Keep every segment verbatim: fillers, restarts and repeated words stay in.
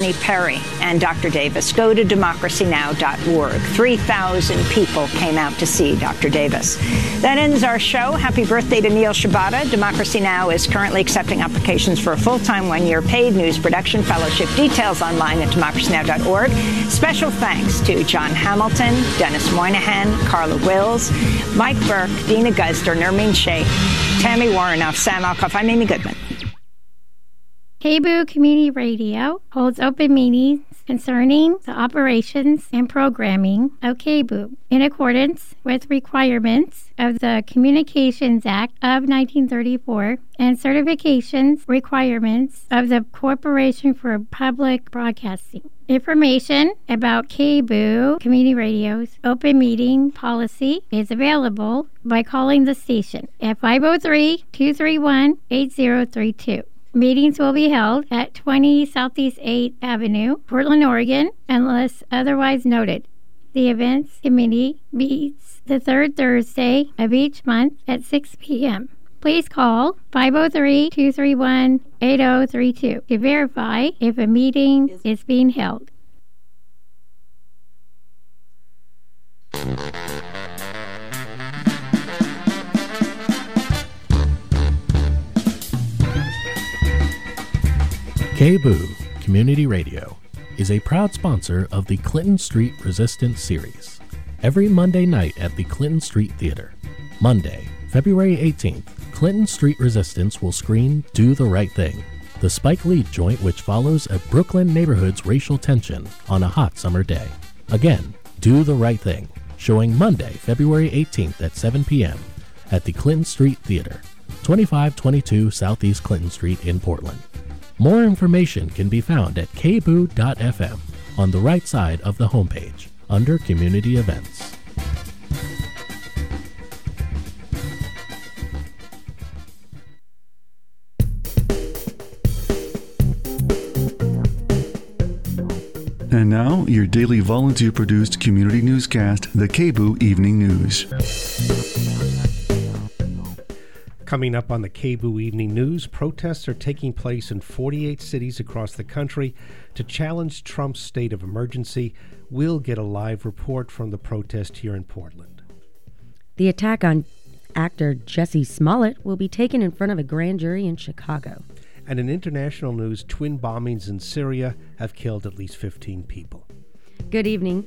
Amy Perry and Doctor Davis. Go to democracy now dot org. three thousand people came out to see Doctor Davis. That ends our show. Happy birthday to Neil Shibata. Democracy Now! Is currently accepting applications for a full-time one-year paid news production fellowship. Details online at democracy now dot org. Special thanks to John Hamilton, Dennis Moynihan, Carla Wills, Mike Burke, Dina Guzder, Nermeen Sheikh, Tammy Warrenoff, Sam Alcoff. I'm Amy Goodman. K B O O Community Radio holds open meetings concerning the operations and programming of K B O O in accordance with requirements of the Communications Act of nineteen thirty-four and certifications requirements of the Corporation for Public Broadcasting. Information about K B O O Community Radio's open meeting policy is available by calling the station at five oh three, two three one, eight oh three two. Meetings will be held at twenty Southeast eighth Avenue, Portland, Oregon, unless otherwise noted. The events committee meets the third Thursday of each month at six p.m. Please call five oh three, two three one, eight oh three two to verify if a meeting is being held. K B O O Community Radio is a proud sponsor of the Clinton Street Resistance series. Every Monday night at the Clinton Street Theater. Monday, February eighteenth, Clinton Street Resistance will screen Do the Right Thing, the Spike Lee joint which follows a Brooklyn neighborhood's racial tension on a hot summer day. Again, Do the Right Thing, showing Monday, February eighteenth at seven p.m. at the Clinton Street Theater, twenty-five twenty-two Southeast Clinton Street in Portland. More information can be found at k b o o dot f m on the right side of the homepage under Community Events. And now, your daily volunteer-produced community newscast, the K B O O Evening News. Coming up on the K B O O Evening News, protests are taking place in forty-eight cities across the country to challenge Trump's state of emergency. We'll get a live report from the protest here in Portland. The attack on actor Jussie Smollett will be taken in front of a grand jury in Chicago. And in international news, twin bombings in Syria have killed at least fifteen people. Good evening.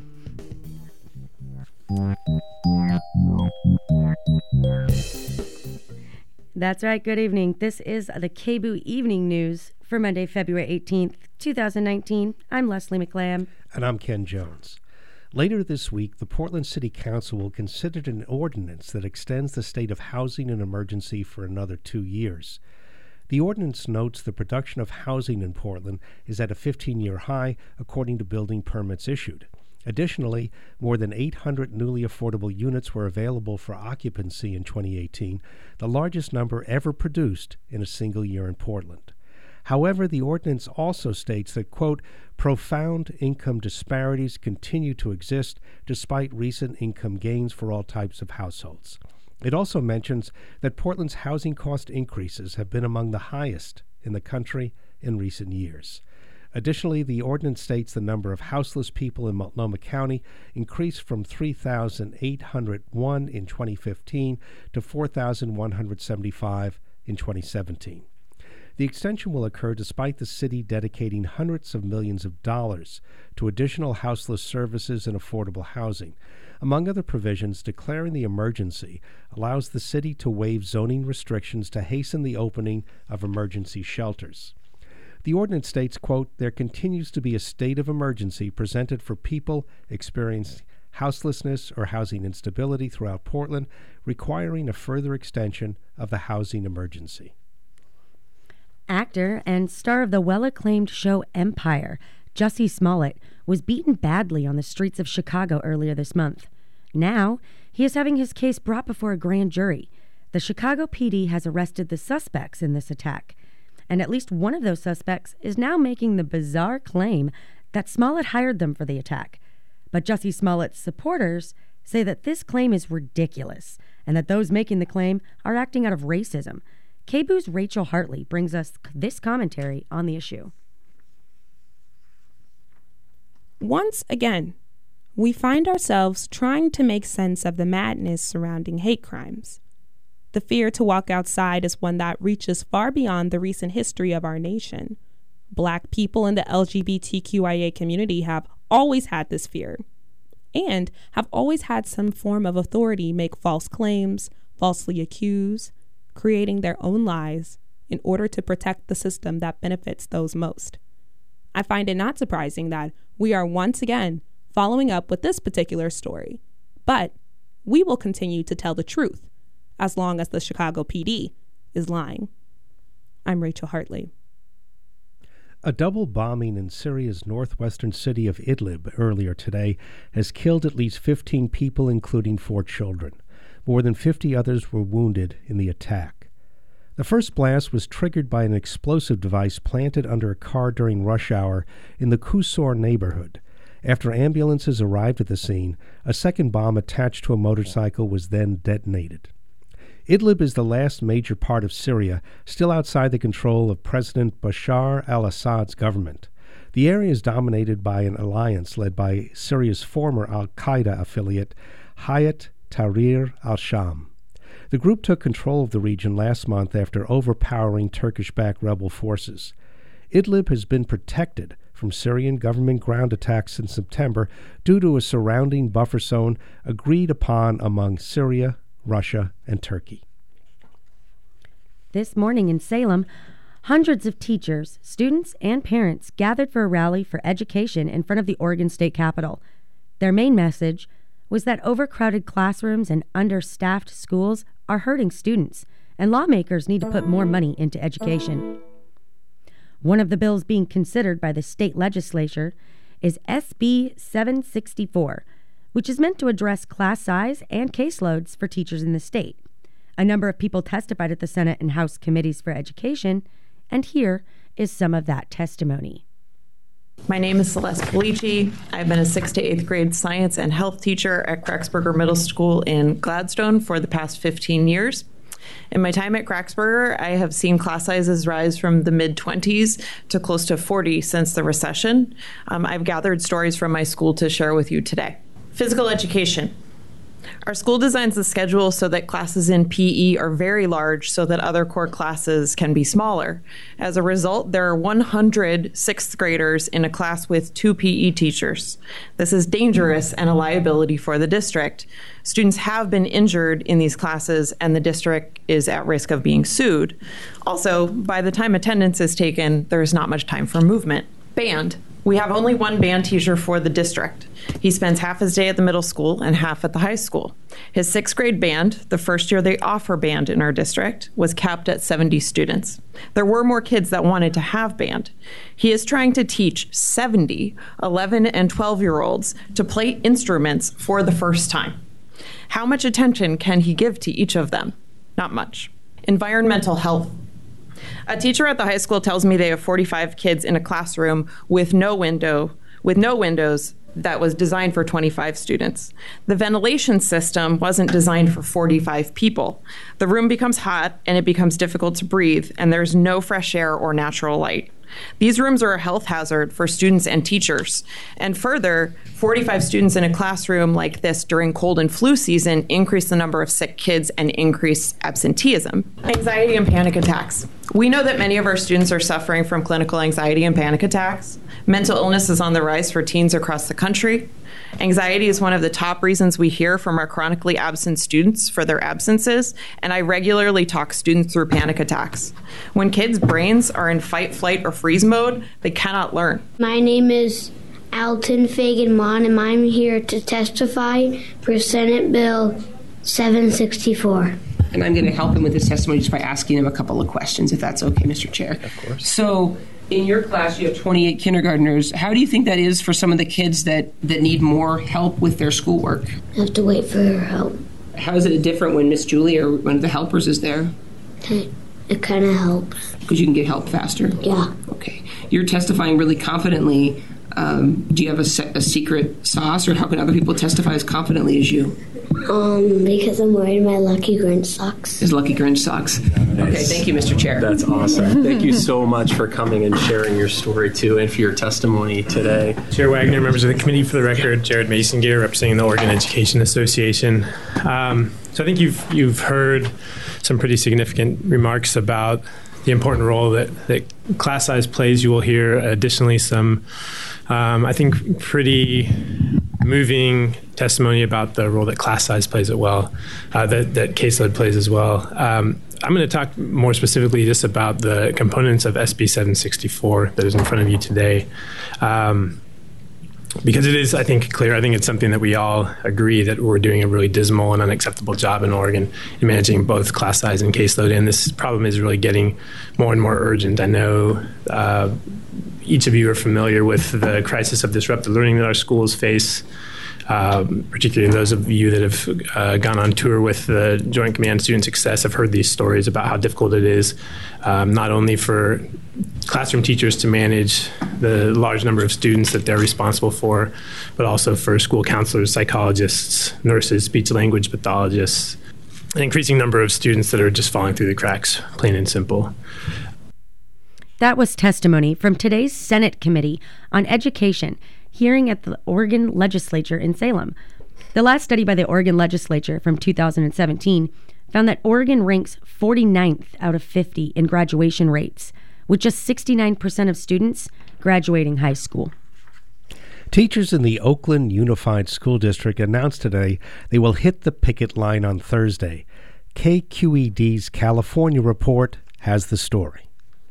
That's right, good evening. This is the K B O O Evening News for Monday, February eighteenth, twenty nineteen. I'm Leslie McLam. And I'm Ken Jones. Later this week, the Portland City Council will consider an ordinance that extends the state of housing and emergency for another two years. The ordinance notes the production of housing in Portland is at a fifteen-year high, according to building permits issued. Additionally, more than eight hundred newly affordable units were available for occupancy in twenty eighteen, the largest number ever produced in a single year in Portland. However, the ordinance also states that, quote, profound income disparities continue to exist despite recent income gains for all types of households. It also mentions that Portland's housing cost increases have been among the highest in the country in recent years. Additionally, the ordinance states the number of houseless people in Multnomah County increased from three thousand eight hundred one in twenty fifteen to four thousand one hundred seventy-five in twenty seventeen. The extension will occur despite the city dedicating hundreds of millions of dollars to additional houseless services and affordable housing. Among other provisions, declaring the emergency allows the city to waive zoning restrictions to hasten the opening of emergency shelters. The ordinance states, quote, there continues to be a state of emergency presented for people experiencing houselessness or housing instability throughout Portland, requiring a further extension of the housing emergency. Actor and star of the well-acclaimed show Empire, Jussie Smollett, was beaten badly on the streets of Chicago earlier this month. Now, he is having his case brought before a grand jury. The Chicago P D has arrested the suspects in this attack, and at least one of those suspects is now making the bizarre claim that Smollett hired them for the attack. But Jussie Smollett's supporters say that this claim is ridiculous and that those making the claim are acting out of racism. K B O O's Rachel Hartley brings us this commentary on the issue. Once again, we find ourselves trying to make sense of the madness surrounding hate crimes. The fear to walk outside is one that reaches far beyond the recent history of our nation. Black people in the L G B T Q I A community have always had this fear and have always had some form of authority make false claims, falsely accuse, creating their own lies in order to protect the system that benefits those most. I find it not surprising that we are once again following up with this particular story, but we will continue to tell the truth as long as the Chicago P D is lying. I'm Rachel Hartley. A double bombing in Syria's northwestern city of Idlib earlier today has killed at least fifteen people, including four children. More than fifty others were wounded in the attack. The first blast was triggered by an explosive device planted under a car during rush hour in the Kusor neighborhood. After ambulances arrived at the scene, a second bomb attached to a motorcycle was then detonated. Idlib is the last major part of Syria, still outside the control of President Bashar al-Assad's government. The area is dominated by an alliance led by Syria's former al-Qaeda affiliate, Hayat Tahrir al-Sham. The group took control of the region last month after overpowering Turkish-backed rebel forces. Idlib has been protected from Syrian government ground attacks since September due to a surrounding buffer zone agreed upon among Syria, Russia, and Turkey. This morning in Salem, hundreds of teachers, students, and parents gathered for a rally for education in front of the Oregon State Capitol. Their main message was that overcrowded classrooms and understaffed schools are hurting students, and lawmakers need to put more money into education. One of the bills being considered by the state legislature is S B seven sixty-four, which is meant to address class size and caseloads for teachers in the state. A number of people testified at the Senate and House committees for education, and here is some of that testimony. My name is Celeste Polici. I've been a sixth to eighth grade science and health teacher at Kraxberger Middle School in Gladstone for the past fifteen years. In my time at Kraxberger, I have seen class sizes rise from the mid-twenties to close to forty since the recession. Um, I've gathered stories from my school to share with you today. Physical education. Our school designs the schedule so that classes in P E are very large so that other core classes can be smaller. As a result, there are one hundred sixth graders in a class with two P E teachers. This is dangerous and a liability for the district. Students have been injured in these classes, and the district is at risk of being sued. Also, by the time attendance is taken, there is not much time for movement. Band. We have only one band teacher for the district. He spends half his day at the middle school and half at the high school. His sixth grade band, the first year they offer band in our district, was capped at seventy students. There were more kids that wanted to have band. He is trying to teach seventy eleven and twelve-year-olds to play instruments for the first time. How much attention can he give to each of them? Not much. Environmental health. A teacher at the high school tells me they have forty-five kids in a classroom with no window, with no windows that was designed for twenty-five students. The ventilation system wasn't designed for forty-five people. The room becomes hot and it becomes difficult to breathe, and there's no fresh air or natural light. These rooms are a health hazard for students and teachers. And further, forty-five students in a classroom like this during cold and flu season increase the number of sick kids and increase absenteeism. Anxiety and panic attacks. We know that many of our students are suffering from clinical anxiety and panic attacks. Mental illness is on the rise for teens across the country. Anxiety is one of the top reasons we hear from our chronically absent students for their absences, and I regularly talk students through panic attacks. When kids' brains are in fight, flight, or freeze mode, they cannot learn. My name is Alton Fagan-Mon, and I'm here to testify for Senate Bill seven sixty-four. And I'm going to help him with his testimony just by asking him a couple of questions, if that's okay, Mister Chair. Of course. So, in your class, you have twenty-eight kindergartners. How do you think that is for some of the kids that, that need more help with their schoolwork? I have to wait for her help. How is it different when Miss Julie or one of the helpers is there? It, it kind of helps. Because you can get help faster? Yeah. Okay. You're testifying really confidently Um, do you have a, se- a secret sauce, or how can other people testify as confidently as you? Um, because I'm wearing my Lucky Grinch socks. His Lucky Grinch socks. Nice. Okay, thank you, Mister Chair. That's awesome. Thank you so much for coming and sharing your story, too, and for your testimony today. Chair Wagner, members of the committee, for the record, Jared Mason-Gear, representing the Oregon Education Association. Um, so I think you've you've heard some pretty significant remarks about the important role that, that class size plays. You will hear additionally some, um, I think, pretty moving testimony about the role that class size plays as well, uh, that, that caseload plays as well. Um, I'm going to talk more specifically just about the components of S B seven sixty-four that is in front of you today. Um, Because it is, I think, clear. I think it's something that we all agree that we're doing a really dismal and unacceptable job in Oregon in managing both class size and caseload. And this problem is really getting more and more urgent. I know uh, each of you are familiar with the crisis of disrupted learning that our schools face, um, particularly those of you that have uh, gone on tour with the Joint Command Student Success have heard these stories about how difficult it is, um, not only for classroom teachers to manage the large number of students that they're responsible for, but also for school counselors, psychologists, nurses, speech language pathologists, an increasing number of students that are just falling through the cracks, plain and simple. That was testimony from today's Senate Committee on Education, hearing at the Oregon Legislature in Salem. The last study by the Oregon Legislature from two thousand seventeen found that Oregon ranks forty-ninth out of fifty in graduation rates, with just sixty-nine percent of students graduating high school. Teachers in the Oakland Unified School District announced today they will hit the picket line on Thursday. K Q E D's California Report has the story.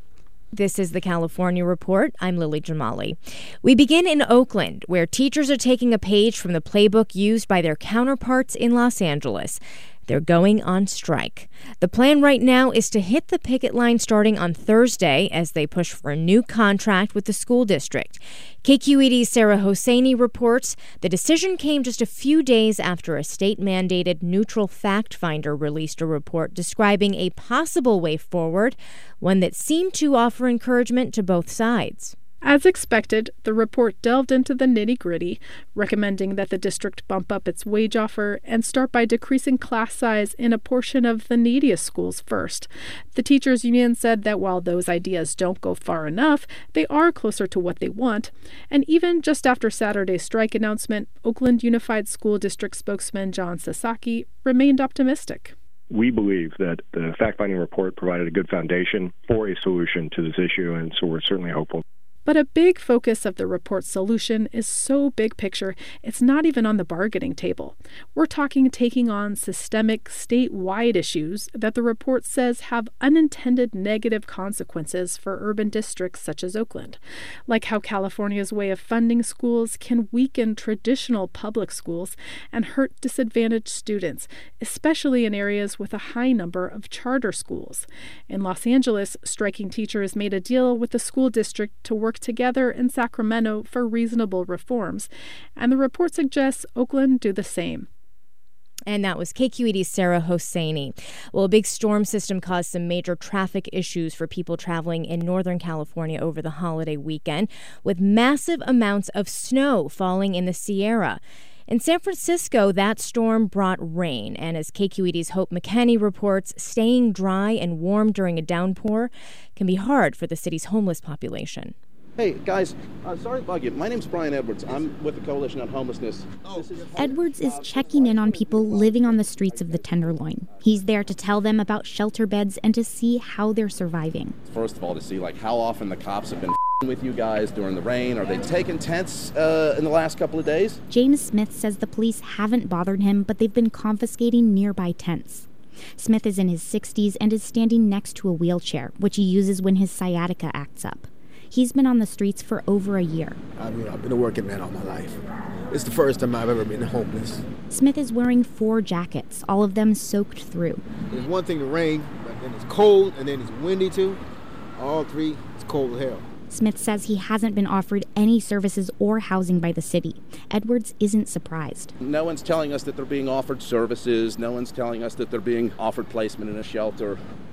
This is the California Report. I'm Lily Jamali. We begin in Oakland, where teachers are taking a page from the playbook used by their counterparts in Los Angeles. They're going on strike. The plan right now is to hit the picket line starting on Thursday as they push for a new contract with the school district. K Q E D's Sarah Hosseini reports the decision came just a few days after a state-mandated neutral fact finder released a report describing a possible way forward, one that seemed to offer encouragement to both sides. As expected, the report delved into the nitty-gritty, recommending that the district bump up its wage offer and start by decreasing class size in a portion of the neediest schools first. The teachers' union said that while those ideas don't go far enough, they are closer to what they want. And even just after Saturday's strike announcement, Oakland Unified School District spokesman John Sasaki remained optimistic. We believe that the fact-finding report provided a good foundation for a solution to this issue, and so we're certainly hopeful. But a big focus of the report's solution is so big picture, it's not even on the bargaining table. We're talking taking on systemic, statewide issues that the report says have unintended negative consequences for urban districts such as Oakland, like how California's way of funding schools can weaken traditional public schools and hurt disadvantaged students, especially in areas with a high number of charter schools. In Los Angeles, striking teachers made a deal with the school district to work together in Sacramento for reasonable reforms, and the report suggests Oakland do the same. And that was K Q E D's Sarah Hosseini. Well, a big storm system caused some major traffic issues for people traveling in Northern California over the holiday weekend, with massive amounts of snow falling in the Sierra. In San Francisco, that storm brought rain, and as K Q E D's Hope McKenney reports, staying dry and warm during a downpour can be hard for the city's homeless population. Hey, guys, uh, sorry to bug you. My name's Brian Edwards. I'm with the Coalition on Homelessness. Oh. Is Edwards is checking in on people living on the streets of the Tenderloin. He's there to tell them about shelter beds and to see how they're surviving. First of all, to see like how often the cops have been with you guys during the rain. Are they taking tents uh, in the last couple of days? James Smith says the police haven't bothered him, but they've been confiscating nearby tents. Smith is in his sixties and is standing next to a wheelchair, which he uses when his sciatica acts up. He's been on the streets for over a year. I mean, I've been a working man all my life. It's the first time I've ever been homeless. Smith is wearing four jackets, all of them soaked through. There's one thing to rain, but then it's cold, and then it's windy too. All three, it's cold as hell. Smith says he hasn't been offered any services or housing by the city. Edwards isn't surprised. No one's telling us that they're being offered services. No one's telling us that they're being offered placement in a shelter.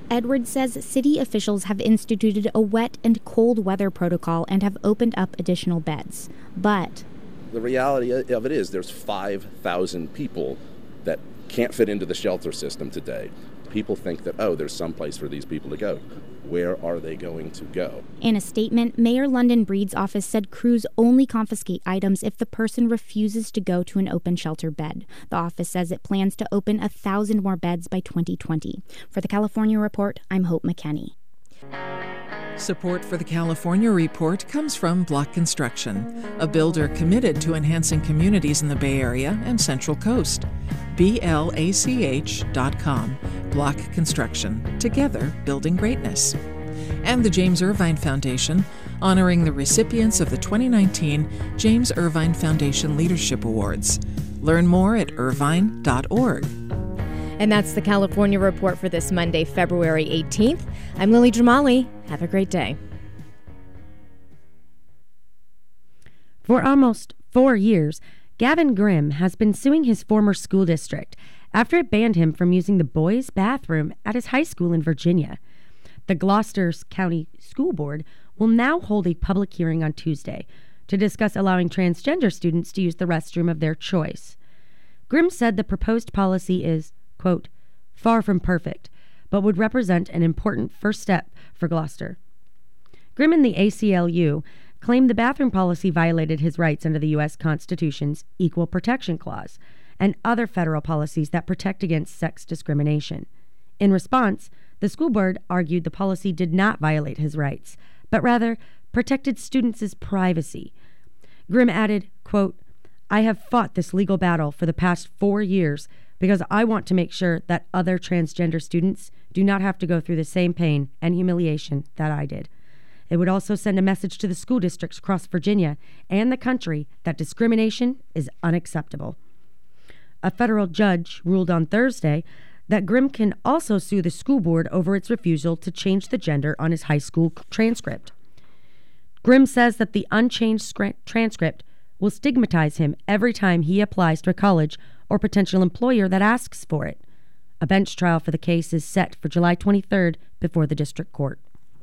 Edwards says city officials have instituted a wet and cold weather protocol and have opened up additional beds. But the reality of it is there's five thousand people that can't fit into the shelter system today. People think that, oh, there's some place for these people to go. Where are they going to go? In a statement, Mayor London Breed's office said crews only confiscate items if the person refuses to go to an open shelter bed. The office says it plans to open a thousand more beds by twenty twenty. For the California Report, I'm Hope McKenney. Support for the California Report comes from Block Construction, a builder committed to enhancing communities in the Bay Area and Central Coast. B L A C H dot com. Block Construction. Together, building greatness. And the James Irvine Foundation, honoring the recipients of the twenty nineteen James Irvine Foundation Leadership Awards. Learn more at irvine dot org. And that's the California Report for this Monday, February eighteenth. I'm Lily Jamali. Have a great day. For almost four years, Gavin Grimm has been suing his former school district after it banned him from using the boys' bathroom at his high school in Virginia. The Gloucester County School Board will now hold a public hearing on Tuesday to discuss allowing transgender students to use the restroom of their choice. Grimm said the proposed policy is, quote, far from perfect, but would represent an important first step for Gloucester. Grimm and the A C L U claimed the bathroom policy violated his rights under the U S Constitution's Equal Protection Clause and other federal policies that protect against sex discrimination. In response, the school board argued the policy did not violate his rights, but rather protected students' privacy. Grimm added, quote, I have fought this legal battle for the past four years because I want to make sure that other transgender students do not have to go through the same pain and humiliation that I did. It would also send a message to the school districts across Virginia and the country that discrimination is unacceptable. A federal judge ruled on Thursday that Grimm can also sue the school board over its refusal to change the gender on his high school transcript. Grimm says that the unchanged transcript will stigmatize him every time he applies to a college or potential employer that asks for it. A bench trial for the case is set for July twenty-third before the district court.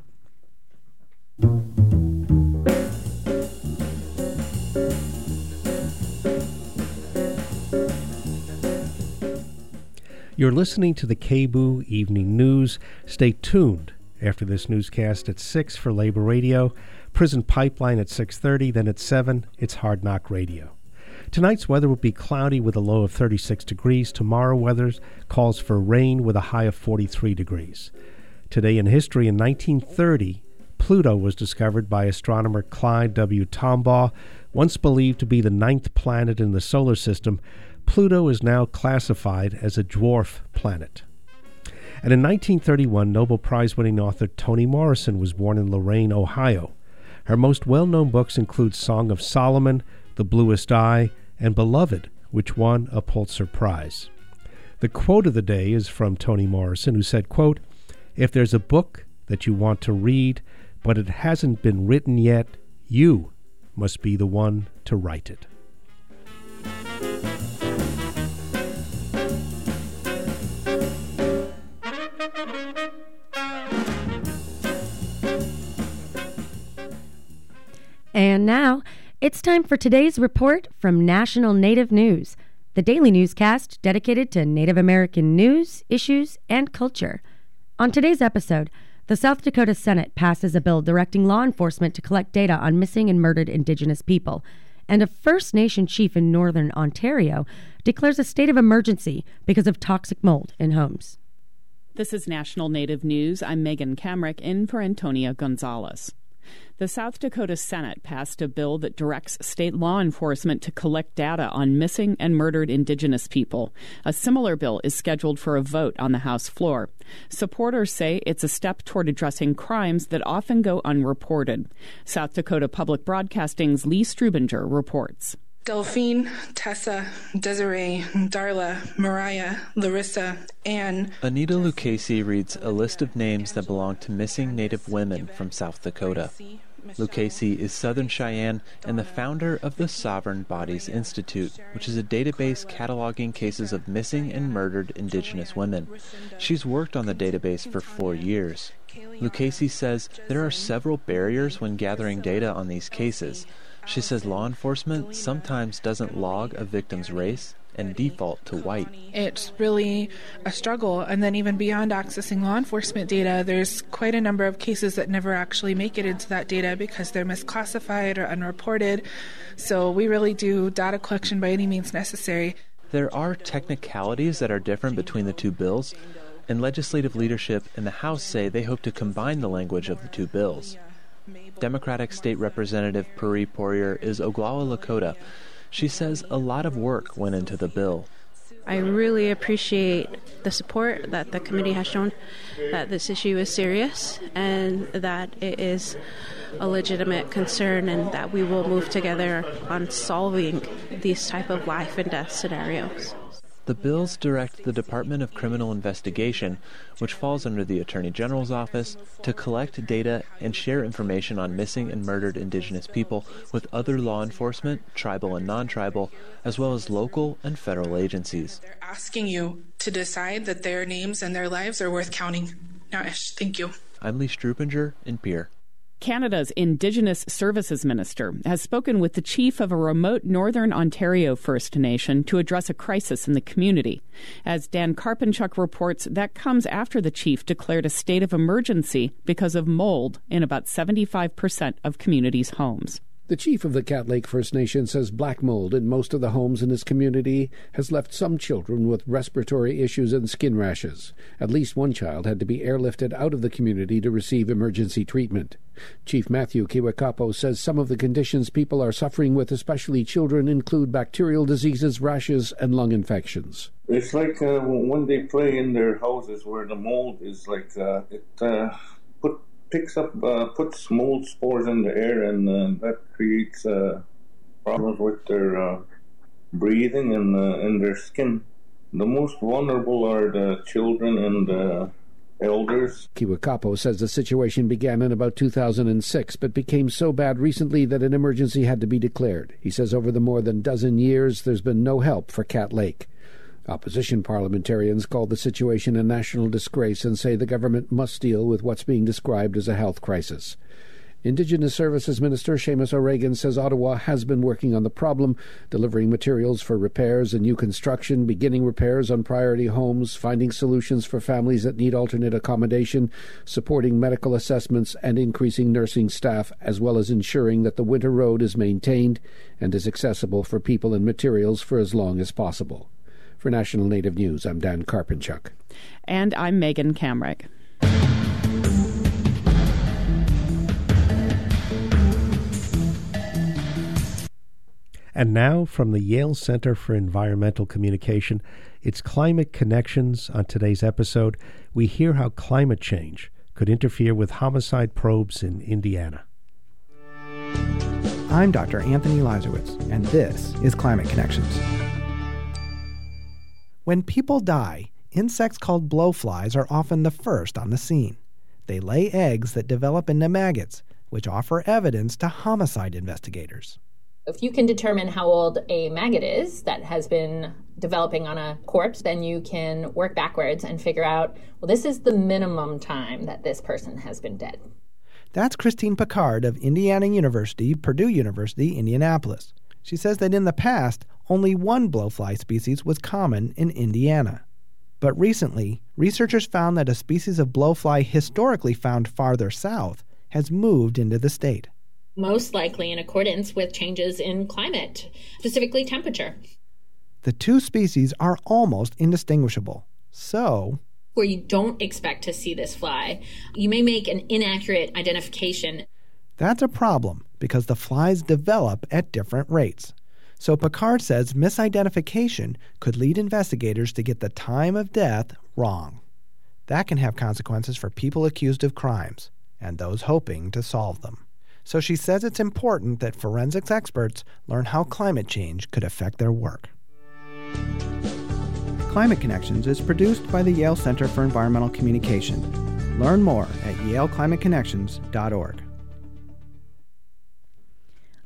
You're listening to the K B O O Evening News. Stay tuned after this newscast at six for Labor Radio, Prison Pipeline at six thirty, then at seven, it's Hard Knock Radio. Tonight's weather will be cloudy with a low of thirty-six degrees. Tomorrow weather calls for rain with a high of forty-three degrees. Today in history, in nineteen thirty, Pluto was discovered by astronomer Clyde W. Tombaugh. Once believed to be the ninth planet in the solar system, Pluto is now classified as a dwarf planet. And in nineteen thirty-one, Nobel Prize-winning author Toni Morrison was born in Lorain, Ohio. Her most well-known books include Song of Solomon, The Bluest Eye, and Beloved, which won a Pulitzer Prize. The quote of the day is from Toni Morrison, who said, quote, if there's a book that you want to read, but it hasn't been written yet, you must be the one to write it. And now, it's time for today's report from National Native News, the daily newscast dedicated to Native American news, issues, and culture. On today's episode, the South Dakota Senate passes a bill directing law enforcement to collect data on missing and murdered Indigenous people, and a First Nation chief in northern Ontario declares a state of emergency because of toxic mold in homes. This is National Native News. I'm Megan Kamrick in for Antonia Gonzalez. The South Dakota Senate passed a bill that directs state law enforcement to collect data on missing and murdered Indigenous people. A similar bill is scheduled for a vote on the House floor. Supporters say it's a step toward addressing crimes that often go unreported. South Dakota Public Broadcasting's Lee Strubinger reports. Delphine, Tessa, Desiree, Darla, Mariah, Larissa, Anne. Anita Lucchese reads a list of names that belong to missing Native women from South Dakota. Lucchese is Southern Cheyenne and the founder of the Sovereign Bodies Institute, which is a database cataloging cases of missing and murdered Indigenous women. She's worked on the database for four years. Lucchese says there are several barriers when gathering data on these cases. She says law enforcement sometimes doesn't log a victim's race and default to white. It's really a struggle. And then even beyond accessing law enforcement data, there's quite a number of cases that never actually make it into that data because they're misclassified or unreported. So we really do data collection by any means necessary. There are technicalities that are different between the two bills, and legislative leadership in the House say they hope to combine the language of the two bills. Democratic State Representative Puri Poirier is Oglala Lakota. She says a lot of work went into the bill. I really appreciate the support that the committee has shown, that this issue is serious and that it is a legitimate concern, and that we will move together on solving these type of life and death scenarios. The bills direct the Department of Criminal Investigation, which falls under the Attorney General's office, to collect data and share information on missing and murdered Indigenous people with other law enforcement, tribal and non-tribal, as well as local and federal agencies. They're asking you to decide that their names and their lives are worth counting. Na'ish, thank you. I'm Lee Strupinger in Pierre. Canada's Indigenous Services Minister has spoken with the chief of a remote Northern Ontario First Nation to address a crisis in the community. As Dan Karpinchuk reports, that comes after the chief declared a state of emergency because of mold in about seventy-five percent of communities' homes. The chief of the Cat Lake First Nation says black mold in most of the homes in his community has left some children with respiratory issues and skin rashes. At least one child had to be airlifted out of the community to receive emergency treatment. Chief Matthew Kiwakapo says some of the conditions people are suffering with, especially children, include bacterial diseases, rashes, and lung infections. It's like uh, when they play in their houses where the mold is like, uh, it uh, put picks up, uh, puts mold spores in the air, and uh, that creates uh, problems with their uh, breathing and uh, in their skin. The most vulnerable are the children and the elders. Kiwakapo says the situation began in about two thousand six, but became so bad recently that an emergency had to be declared. He says over the more than dozen years, there's been no help for Cat Lake. Opposition parliamentarians call the situation a national disgrace and say the government must deal with what's being described as a health crisis. Indigenous Services Minister Seamus O'Regan says Ottawa has been working on the problem, delivering materials for repairs and new construction, beginning repairs on priority homes, finding solutions for families that need alternate accommodation, supporting medical assessments and increasing nursing staff, as well as ensuring that the winter road is maintained and is accessible for people and materials for as long as possible. For National Native News, I'm Dan Karpinchuk. And I'm Megan Kamrick. And now, from the Yale Center for Environmental Communication, it's Climate Connections. On today's episode, we hear how climate change could interfere with homicide probes in Indiana. I'm Doctor Anthony Lazarowitz, and this is Climate Connections. When people die, insects called blowflies are often the first on the scene. They lay eggs that develop into maggots, which offer evidence to homicide investigators. If you can determine how old a maggot is that has been developing on a corpse, then you can work backwards and figure out, well, this is the minimum time that this person has been dead. That's Christine Picard of Indiana University, Purdue University, Indianapolis. She says that in the past, only one blowfly species was common in Indiana. But recently, researchers found that a species of blowfly historically found farther south has moved into the state. Most likely in accordance with changes in climate, specifically temperature. The two species are almost indistinguishable. So, where you don't expect to see this fly, you may make an inaccurate identification. That's a problem because the flies develop at different rates. So Picard says misidentification could lead investigators to get the time of death wrong. That can have consequences for people accused of crimes and those hoping to solve them. So she says it's important that forensics experts learn how climate change could affect their work. Climate Connections is produced by the Yale Center for Environmental Communication. Learn more at yale climate connections dot org.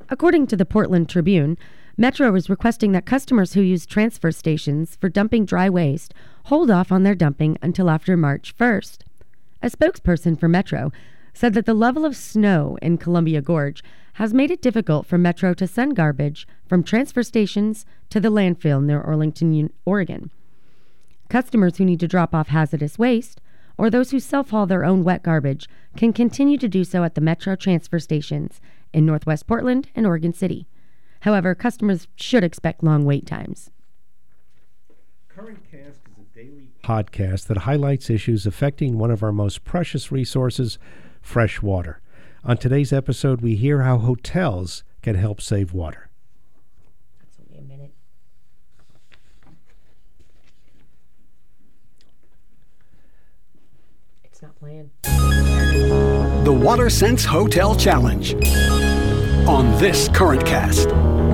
According to the Portland Tribune, Metro is requesting that customers who use transfer stations for dumping dry waste hold off on their dumping until after March first. A spokesperson for Metro said that the level of snow in Columbia Gorge has made it difficult for Metro to send garbage from transfer stations to the landfill near Arlington, Oregon. Customers who need to drop off hazardous waste or those who self-haul their own wet garbage can continue to do so at the Metro transfer stations in Northwest Portland and Oregon City. However, customers should expect long wait times. Current Cast is a daily podcast that highlights issues affecting one of our most precious resources, fresh water. On today's episode, we hear how hotels can help save water. That's only a minute. It's not playing. The WaterSense Hotel Challenge on this Current Cast.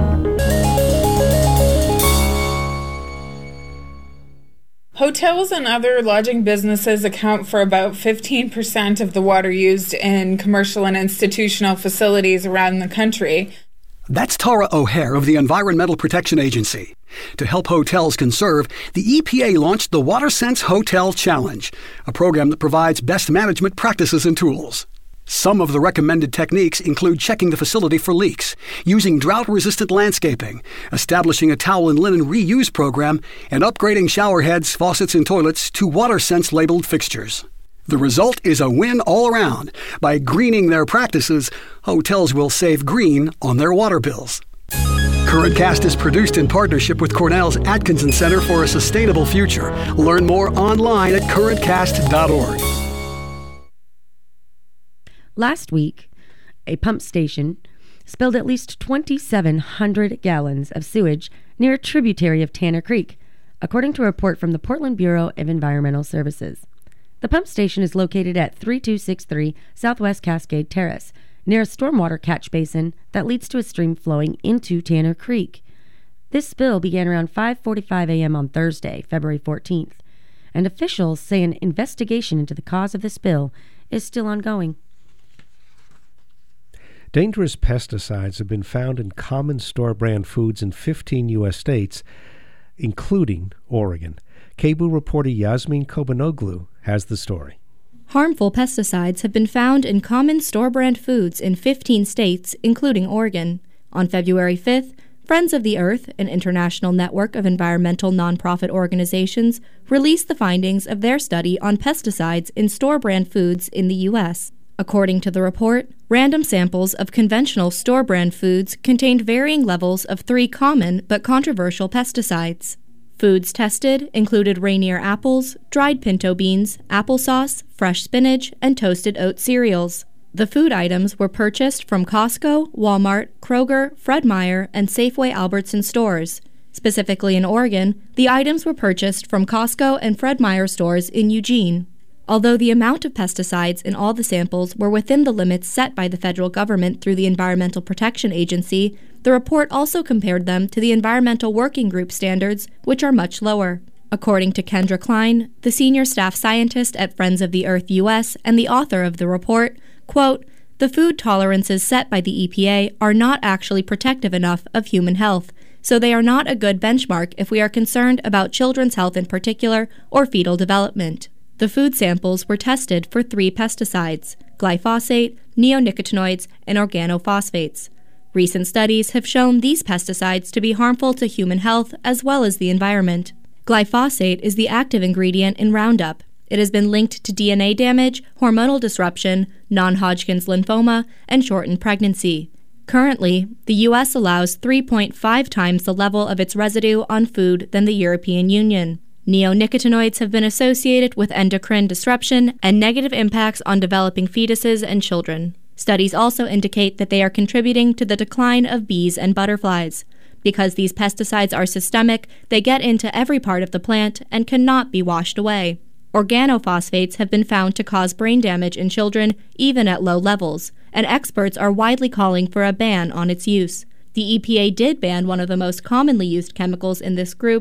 Hotels and other lodging businesses account for about fifteen percent of the water used in commercial and institutional facilities around the country. That's Tara O'Hare of the Environmental Protection Agency. To help hotels conserve, the E P A launched the WaterSense Hotel Challenge, a program that provides best management practices and tools. Some of the recommended techniques include checking the facility for leaks, using drought-resistant landscaping, establishing a towel and linen reuse program, and upgrading shower heads, faucets, and toilets to WaterSense-labeled fixtures. The result is a win all around. By greening their practices, hotels will save green on their water bills. Current Cast is produced in partnership with Cornell's Atkinson Center for a Sustainable Future. Learn more online at current cast dot org. Last week, a pump station spilled at least twenty-seven hundred gallons of sewage near a tributary of Tanner Creek, according to a report from the Portland Bureau of Environmental Services. The pump station is located at thirty-two sixty-three Southwest Cascade Terrace, near a stormwater catch basin that leads to a stream flowing into Tanner Creek. This spill began around five forty-five a.m. on Thursday, February fourteenth, and officials say an investigation into the cause of the spill is still ongoing. Dangerous pesticides have been found in common store-brand foods in fifteen U S states, including Oregon. K B U reporter Yasmin Kobanoglu has the story. Harmful pesticides have been found in common store-brand foods in fifteen states, including Oregon. On February fifth, Friends of the Earth, an international network of environmental nonprofit organizations, released the findings of their study on pesticides in store-brand foods in the U S According to the report, random samples of conventional store-brand foods contained varying levels of three common but controversial pesticides. Foods tested included Rainier apples, dried pinto beans, applesauce, fresh spinach, and toasted oat cereals. The food items were purchased from Costco, Walmart, Kroger, Fred Meyer, and Safeway Albertson stores. Specifically in Oregon, the items were purchased from Costco and Fred Meyer stores in Eugene. Although the amount of pesticides in all the samples were within the limits set by the federal government through the Environmental Protection Agency, the report also compared them to the Environmental Working Group standards, which are much lower. According to Kendra Klein, the senior staff scientist at Friends of the Earth U S and the author of the report, quote, "The food tolerances set by the E P A are not actually protective enough of human health, so they are not a good benchmark if we are concerned about children's health in particular or fetal development." The food samples were tested for three pesticides: glyphosate, neonicotinoids, and organophosphates. Recent studies have shown these pesticides to be harmful to human health as well as the environment. Glyphosate is the active ingredient in Roundup. It has been linked to D N A damage, hormonal disruption, non-Hodgkin's lymphoma, and shortened pregnancy. Currently, the U S allows three point five times the level of its residue on food than the European Union. Neonicotinoids have been associated with endocrine disruption and negative impacts on developing fetuses and children. Studies also indicate that they are contributing to the decline of bees and butterflies. Because these pesticides are systemic, they get into every part of the plant and cannot be washed away. Organophosphates have been found to cause brain damage in children even at low levels, and experts are widely calling for a ban on its use. The E P A did ban one of the most commonly used chemicals in this group,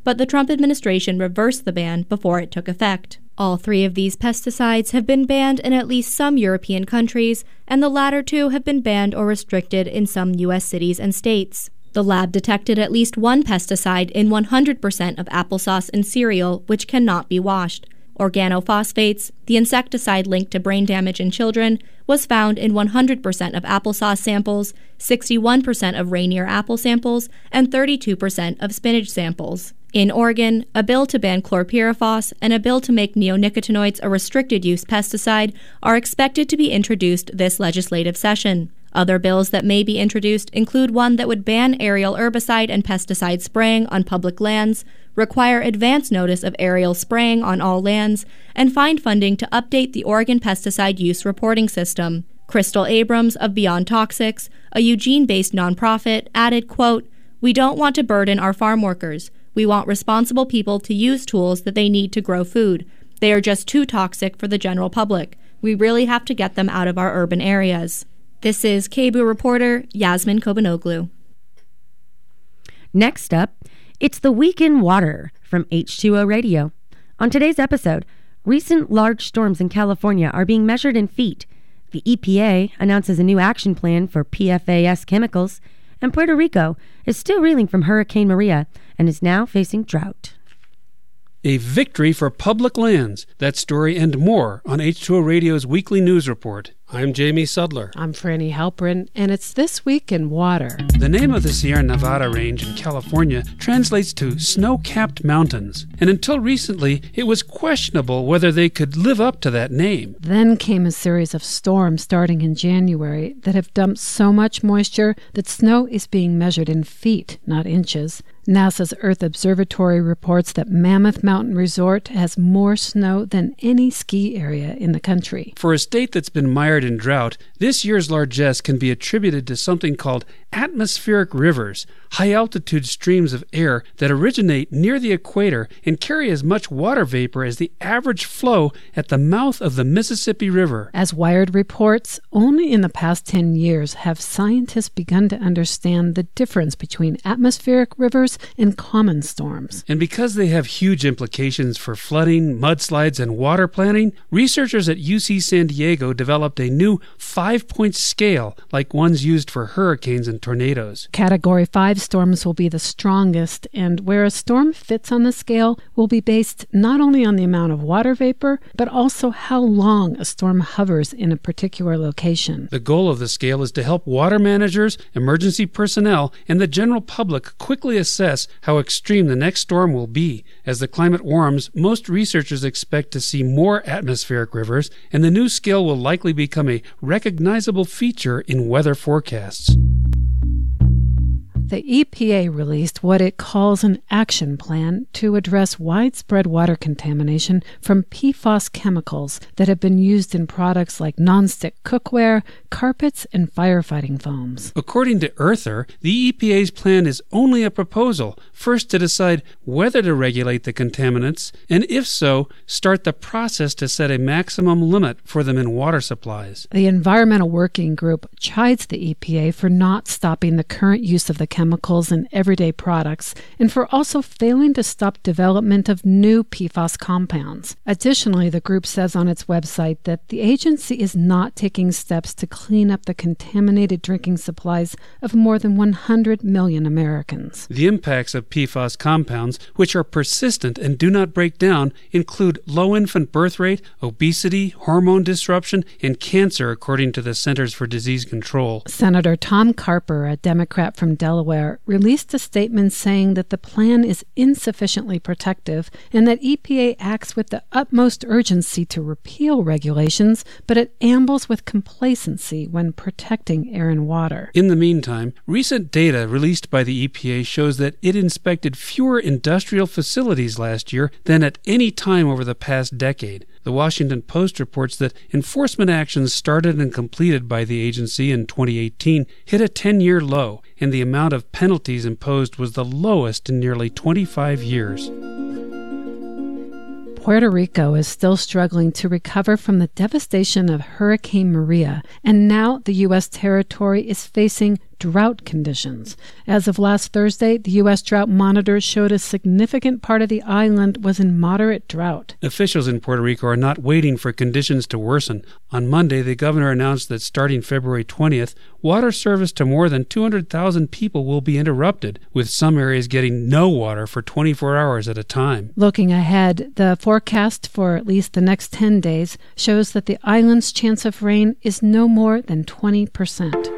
but the Trump administration reversed the ban before it took effect. All three of these pesticides have been banned in at least some European countries, and the latter two have been banned or restricted in some U S cities and states. The lab detected at least one pesticide in one hundred percent of applesauce and cereal, which cannot be washed. Organophosphates, the insecticide linked to brain damage in children, was found in one hundred percent of applesauce samples, sixty-one percent of Rainier apple samples, and thirty-two percent of spinach samples. In Oregon, a bill to ban chlorpyrifos and a bill to make neonicotinoids a restricted-use pesticide are expected to be introduced this legislative session. Other bills that may be introduced include one that would ban aerial herbicide and pesticide spraying on public lands, require advance notice of aerial spraying on all lands, and find funding to update the Oregon pesticide use reporting system. Crystal Abrams of Beyond Toxics, a Eugene-based nonprofit, added, quote, "We don't want to burden our farm workers. We want responsible people to use tools that they need to grow food. They are just too toxic for the general public. We really have to get them out of our urban areas." This is K B O reporter Yasmin Kobanoglu. Next up, it's the Week in Water from H two O Radio. On today's episode, recent large storms in California are being measured in feet. The E P A announces a new action plan for P F A S chemicals, and Puerto Rico is still reeling from Hurricane Maria and is now facing drought. A victory for public lands. That story and more on H two O Radio's weekly news report. I'm Jamie Sudler. I'm Franny Halperin, and it's This Week in Water. The name of the Sierra Nevada range in California translates to snow-capped mountains, and until recently it was questionable whether they could live up to that name. Then came a series of storms starting in January that have dumped so much moisture that snow is being measured in feet, not inches. NASA's Earth Observatory reports that Mammoth Mountain Resort has more snow than any ski area in the country. For a state that's been mired in drought, this year's largesse can be attributed to something called atmospheric rivers, high-altitude streams of air that originate near the equator and carry as much water vapor as the average flow at the mouth of the Mississippi River. As Wired reports, only in the past ten years have scientists begun to understand the difference between atmospheric rivers and common storms. And because they have huge implications for flooding, mudslides, and water planning, researchers at U C San Diego developed a new five-point scale like ones used for hurricanes and tornadoes. Category five storms will be the strongest, and where a storm fits on the scale will be based not only on the amount of water vapor, but also how long a storm hovers in a particular location. The goal of the scale is to help water managers, emergency personnel, and the general public quickly assess how extreme the next storm will be. As the climate warms, most researchers expect to see more atmospheric rivers, and the new scale will likely become a recognizable feature in weather forecasts. The E P A released what it calls an action plan to address widespread water contamination from P FAS chemicals that have been used in products like nonstick cookware, carpets, and firefighting foams. According to Earther, the E P A's plan is only a proposal, first to decide whether to regulate the contaminants, and if so, start the process to set a maximum limit for them in water supplies. The Environmental Working Group chides the E P A for not stopping the current use of the chemicals in everyday products and for also failing to stop development of new P FAS compounds. Additionally, the group says on its website that the agency is not taking steps to clean up the contaminated drinking supplies of more than one hundred million Americans. The impacts of P FAS compounds, which are persistent and do not break down, include low infant birth rate, obesity, hormone disruption, and cancer, according to the Centers for Disease Control. Senator Tom Carper, a Democrat from Delaware, released a statement saying that the plan is insufficiently protective and that E P A acts with the utmost urgency to repeal regulations, but it ambles with complacency when protecting air and water. In the meantime, recent data released by the E P A shows that it inspected fewer industrial facilities last year than at any time over the past decade. The Washington Post reports that enforcement actions started and completed by the agency in twenty eighteen hit a ten-year low, and the amount of penalties imposed was the lowest in nearly twenty-five years. Puerto Rico is still struggling to recover from the devastation of Hurricane Maria, and now the U S territory is facing drought conditions. As of last Thursday, the U S Drought Monitor showed a significant part of the island was in moderate drought. Officials in Puerto Rico are not waiting for conditions to worsen. On Monday, the governor announced that starting February twentieth, water service to more than two hundred thousand people will be interrupted, with some areas getting no water for twenty-four hours at a time. Looking ahead, the forecast for at least the next ten days shows that the island's chance of rain is no more than twenty percent.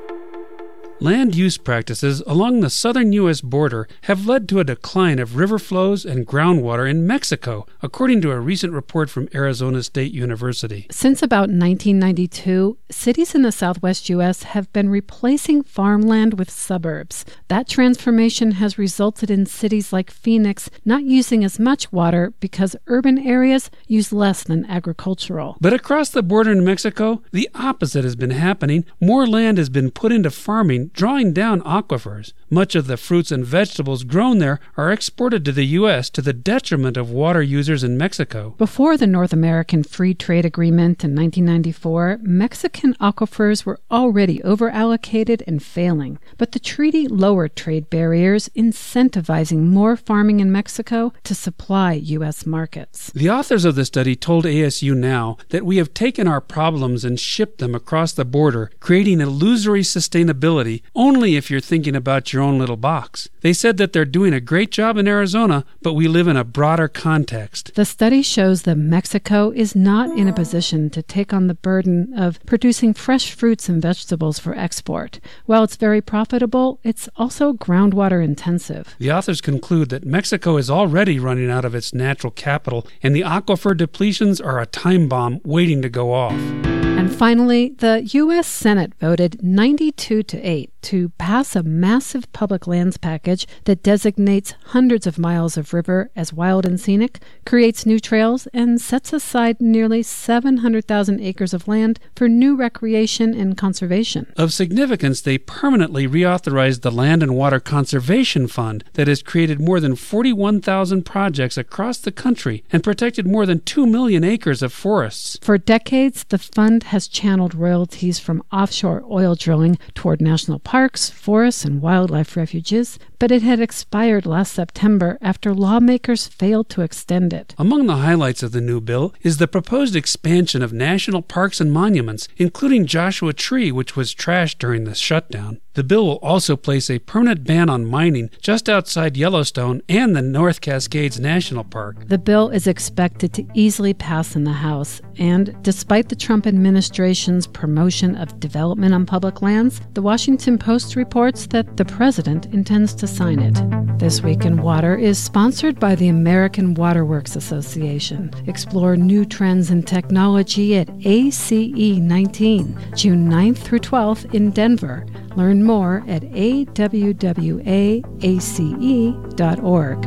Land use practices along the southern U S border have led to a decline of river flows and groundwater in Mexico, according to a recent report from Arizona State University. Since about nineteen ninety-two, cities in the southwest U S have been replacing farmland with suburbs. That transformation has resulted in cities like Phoenix not using as much water because urban areas use less than agricultural. But across the border in Mexico, the opposite has been happening. More land has been put into farming, drawing down aquifers. Much of the fruits and vegetables grown there are exported to the U S to the detriment of water users in Mexico. Before the North American Free Trade Agreement in nineteen ninety-four, Mexican aquifers were already overallocated and failing. But the treaty lowered trade barriers, incentivizing more farming in Mexico to supply U S markets. The authors of the study told A S U Now that we have taken our problems and shipped them across the border, creating illusory sustainability only if you're thinking about your own little box. They said that they're doing a great job in Arizona, but we live in a broader context. The study shows that Mexico is not in a position to take on the burden of producing fresh fruits and vegetables for export. While it's very profitable, it's also groundwater intensive. The authors conclude that Mexico is already running out of its natural capital, and the aquifer depletions are a time bomb waiting to go off. And finally, the U S Senate voted ninety-two to eight to pass a massive public lands package that designates hundreds of miles of river as wild and scenic, creates new trails, and sets aside nearly seven hundred thousand acres of land for new recreation and conservation. Of significance, they permanently reauthorized the Land and Water Conservation Fund that has created more than forty-one thousand projects across the country and protected more than two million acres of forests. For decades, the fund has channeled royalties from offshore oil drilling toward national parks, forests, and wildlife refuges, but it had expired last September after lawmakers failed to extend it. Among the highlights of the new bill is the proposed expansion of national parks and monuments, including Joshua Tree, which was trashed during the shutdown. The bill will also place a permanent ban on mining just outside Yellowstone and the North Cascades National Park. The bill is expected to easily pass in the House, and despite the Trump administration's promotion of development on public lands, the Washington Post reports that the president intends to sign it. This Week in Water is sponsored by the American Waterworks Association. Explore new trends in technology at A C E nineteen, June ninth through twelfth in Denver. Learn more at A W W A A C E dot org.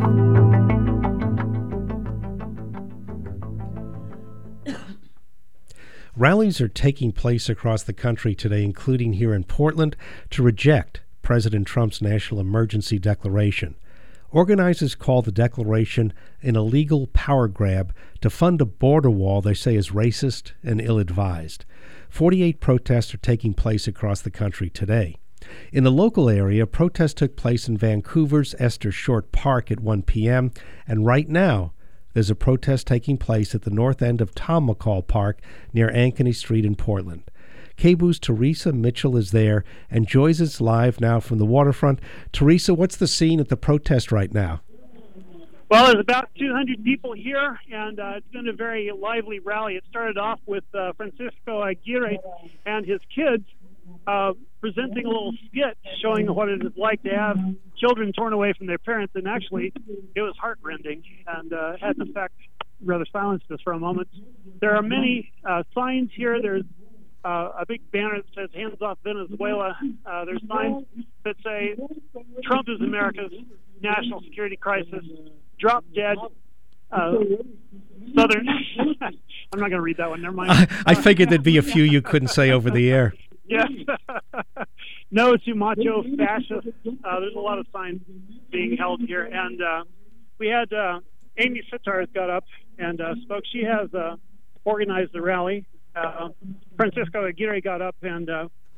Rallies are taking place across the country today, including here in Portland, to reject President Trump's national emergency declaration. Organizers call the declaration an illegal power grab to fund a border wall they say is racist and ill-advised. forty-eight protests are taking place across the country today. In the local area, protests took place in Vancouver's Esther Short Park at one p.m., and right now, there's a protest taking place at the north end of Tom McCall Park near Ankeny Street in Portland. K B U's Teresa Mitchell is there and joins us live now from the waterfront. Teresa, what's the scene at the protest right now? Well, there's about two hundred people here, and uh, it's been a very lively rally. It started off with uh, Francisco Aguirre and his kids uh, presenting a little skit showing what it is like to have children torn away from their parents, and actually it was heartrending and uh, had an effect. Rather silenced us for a moment. There are many uh, signs here. There's uh, a big banner that says "Hands off Venezuela." Uh, there's signs that say "Trump is America's national security crisis." Drop dead. Uh, Southern. I'm not going to read that one. Never mind. I, I figured there'd be a few you couldn't say over the air. Yes. No to macho fascist. Uh, there's a lot of signs being held here, and uh, we had uh, Amy Sitar got up and uh, spoke. She has uh, organized the rally. Uh, Francisco Aguirre got up and uh,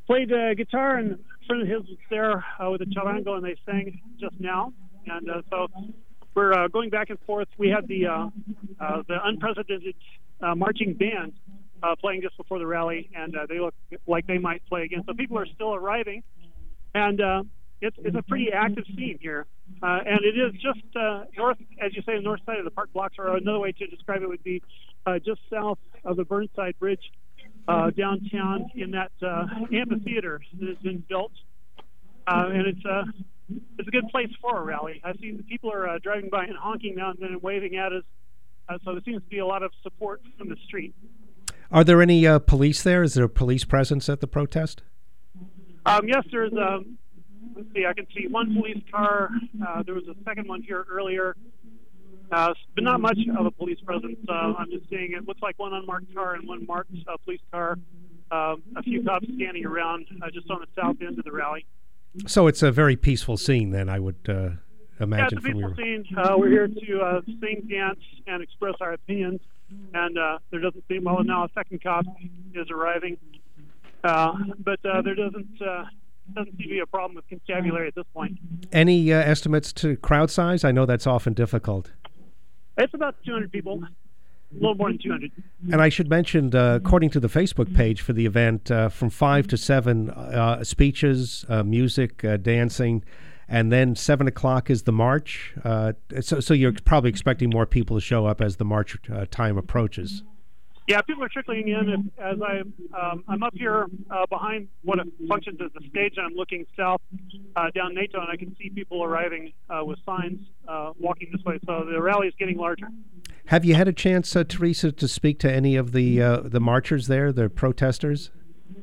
played uh, guitar, and a friend of his was there uh, with a charango, and they sang just now. And uh, so we're uh, going back and forth. We had the uh, uh, the unprecedented uh, marching band uh, playing just before the rally, and uh, they look like they might play again. So people are still arriving, and uh, it's, it's a pretty active scene here. Uh, and it is just uh, north, as you say, the north side of the park blocks, or another way to describe it would be uh, just south of the Burnside Bridge uh, downtown in that uh, amphitheater that has been built. Uh, and it's, uh, it's a good place for a rally. I've seen the people are uh, driving by and honking now and then and waving at us. Uh, so there seems to be a lot of support from the street. Are there any uh, police there? Is there a police presence at the protest? Um, yes, there's, um, let's see, I can see one police car. Uh, there was a second one here earlier, uh, but not much of a police presence. Uh, I'm just seeing it looks like one unmarked car and one marked uh, police car. Uh, a few cops standing around uh, just on the south end of the rally. So it's a very peaceful scene then, I would uh, imagine. Yeah, it's a from peaceful your... scene. Uh, we're here to uh, sing, dance, and express our opinions. And uh, there doesn't seem, well, now a second cop is arriving. Uh, but uh, there doesn't uh, doesn't seem to be a problem with constabulary at this point. Any uh, estimates to crowd size? I know that's often difficult. It's about two hundred people, a little more than two hundred. And I should mention, uh, according to the Facebook page for the event, uh, from five to seven, uh, speeches, uh, music, uh, dancing, and then seven o'clock is the march. Uh, so, so you're probably expecting more people to show up as the march uh, time approaches. Yeah, people are trickling in. As I, um, I'm up here uh, behind what functions as the stage, and I'm looking south uh, down NATO, and I can see people arriving uh, with signs uh, walking this way. So the rally is getting larger. Have you had a chance, uh, Teresa, to speak to any of the uh, the marchers there, the protesters?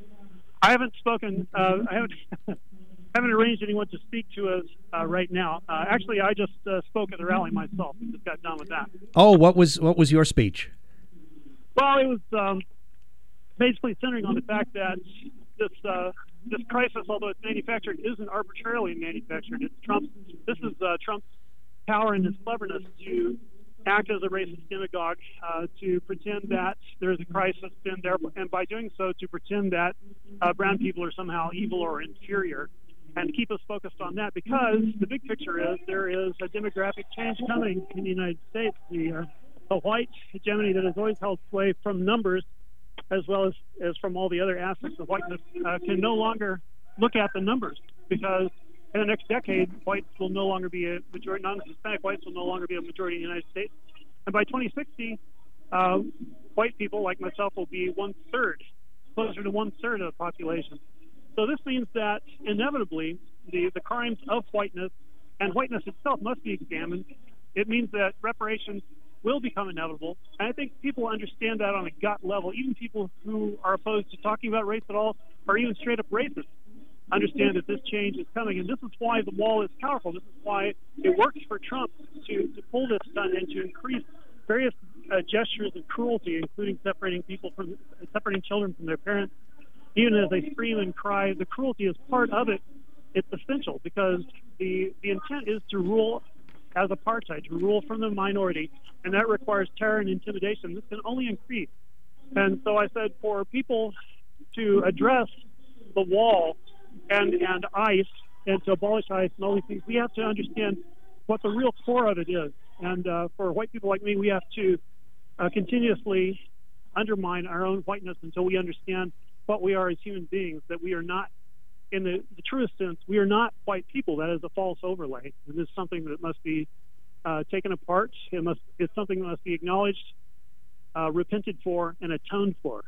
I haven't spoken. Uh, I haven't. haven't arranged anyone to speak to us uh, right now. Uh, actually, I just uh, spoke at the rally myself and just got done with that. Oh, what was what was your speech? Well, it was um, basically centering on the fact that this uh, this crisis, although it's manufactured, isn't arbitrarily manufactured. It's Trump's. This is uh, Trump's power and his cleverness to act as a racist demagogue, uh, to pretend that there is a crisis, and there, and by doing so, to pretend that uh, brown people are somehow evil or inferior, and to keep us focused on that. Because the big picture is there is a demographic change coming in the United States. The uh, the white hegemony that has always held sway from numbers as well as, as from all the other aspects of whiteness uh, can no longer look at the numbers, because in the next decade, whites will no longer be a majority, non-Hispanic whites will no longer be a majority in the United States. And by twenty sixty, uh, white people like myself will be one-third, closer to one-third of the population. So this means that inevitably the, the crimes of whiteness and whiteness itself must be examined. It means that reparations will become inevitable. And I think people understand that on a gut level. Even people who are opposed to talking about race at all, or even straight up racists, understand that this change is coming. And this is why the wall is powerful. This is why it works for Trump to, to pull this stunt and to increase various uh, gestures of cruelty, including separating people from, separating children from their parents. Even as they scream and cry, the cruelty is part of it. It's essential because the, the intent is to rule as apartheid, to rule from the minority, and that requires terror and intimidation. This can only increase. And so I said for people to address the wall and, and ICE and to abolish ICE and all these things, we have to understand what the real core of it is. And uh, for white people like me, we have to uh, continuously undermine our own whiteness until we understand what we are as human beings, that we are not, in the, the truest sense, we are not white people. That is a false overlay. And this is something that must be uh, taken apart. It must, it's something that must be acknowledged, uh, repented for, and atoned for.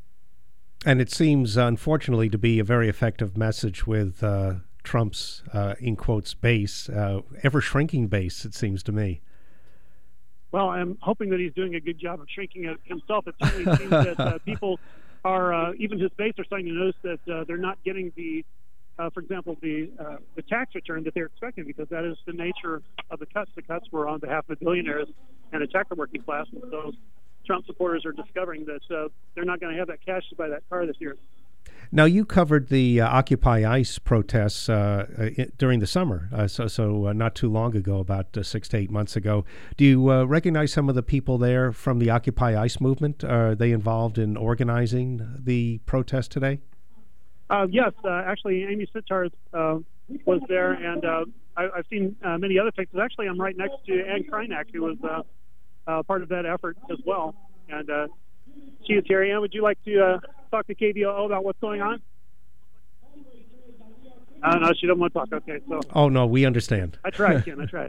And it seems, unfortunately, to be a very effective message with uh, Trump's, uh, in quotes, base, uh, ever-shrinking base, it seems to me. Well, I'm hoping that he's doing a good job of shrinking it himself. It certainly seems that uh, people are, uh, even his base are starting to notice that uh, they're not getting the, uh, for example, the uh, the tax return that they're expecting, because that is the nature of the cuts. The cuts were on behalf of the billionaires and attack the working class. And so Trump supporters are discovering that uh, they're not going to have that cash to buy that car this year. Now, you covered the uh, Occupy ICE protests uh, uh, during the summer, uh, so, so uh, not too long ago, about uh, six to eight months ago. Do you uh, recognize some of the people there from the Occupy ICE movement? Are they involved in organizing the protest today? Uh, yes, uh, actually, Amy Sitar uh, was there, and uh, I, I've seen uh, many other pictures. Actually, I'm right next to Ann Krynak, who was uh, uh, part of that effort as well. And uh, she is here. Ann, would you like to uh, talk to K V O O about what's going on? Uh, no, she doesn't want to talk. Okay, so. Oh, no, we understand. I tried, Ken, I tried.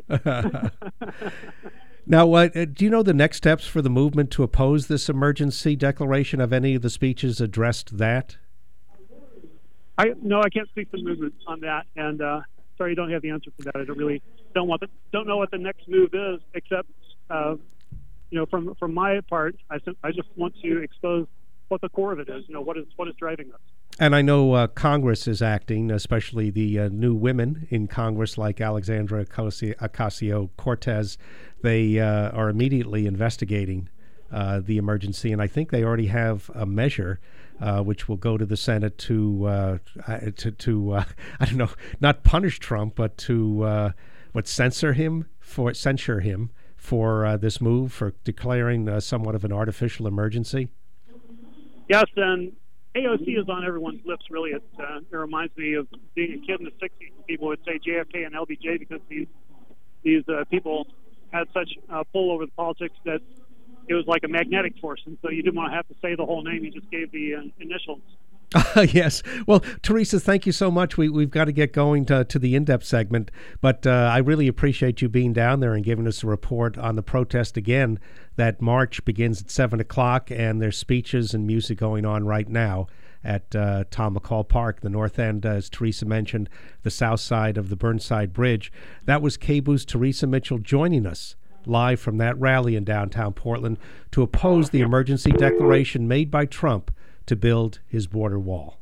Now, uh, do you know the next steps for the movement to oppose this emergency declaration? Have any of the speeches addressed that? I no, I can't speak for the movement on that, and uh, sorry, I don't have the answer for that. I don't really don't want the, don't know what the next move is, except uh, you know, from from my part, I I just want to expose what the core of it is. You know, what is what is driving this. And I know uh, Congress is acting, especially the uh, new women in Congress like Alexandra Ocasio-Cortez. They uh, are immediately investigating uh, the emergency, and I think they already have a measure uh, which will go to the Senate to, uh, to, to uh, I don't know, not punish Trump, but to uh, what censor him for censure him for uh, this move, for declaring uh, somewhat of an artificial emergency. Yes, and A O C is on everyone's lips, really. It, uh, it reminds me of being a kid in the sixties. People would say J F K and L B J because these these uh, people had such uh, pull over the politics that it was like a magnetic force. And so you didn't want to have to say the whole name. You just gave the uh, initials. Uh, yes. Well, Teresa, thank you so much. We, we've got to get going to, to the in-depth segment, but uh, I really appreciate you being down there and giving us a report on the protest again. That march begins at seven o'clock, and there's speeches and music going on right now at uh, Tom McCall Park, the north end, uh, as Teresa mentioned, the south side of the Burnside Bridge. That was K B O O's Teresa Mitchell joining us live from that rally in downtown Portland to oppose the emergency declaration made by Trump to build his border wall.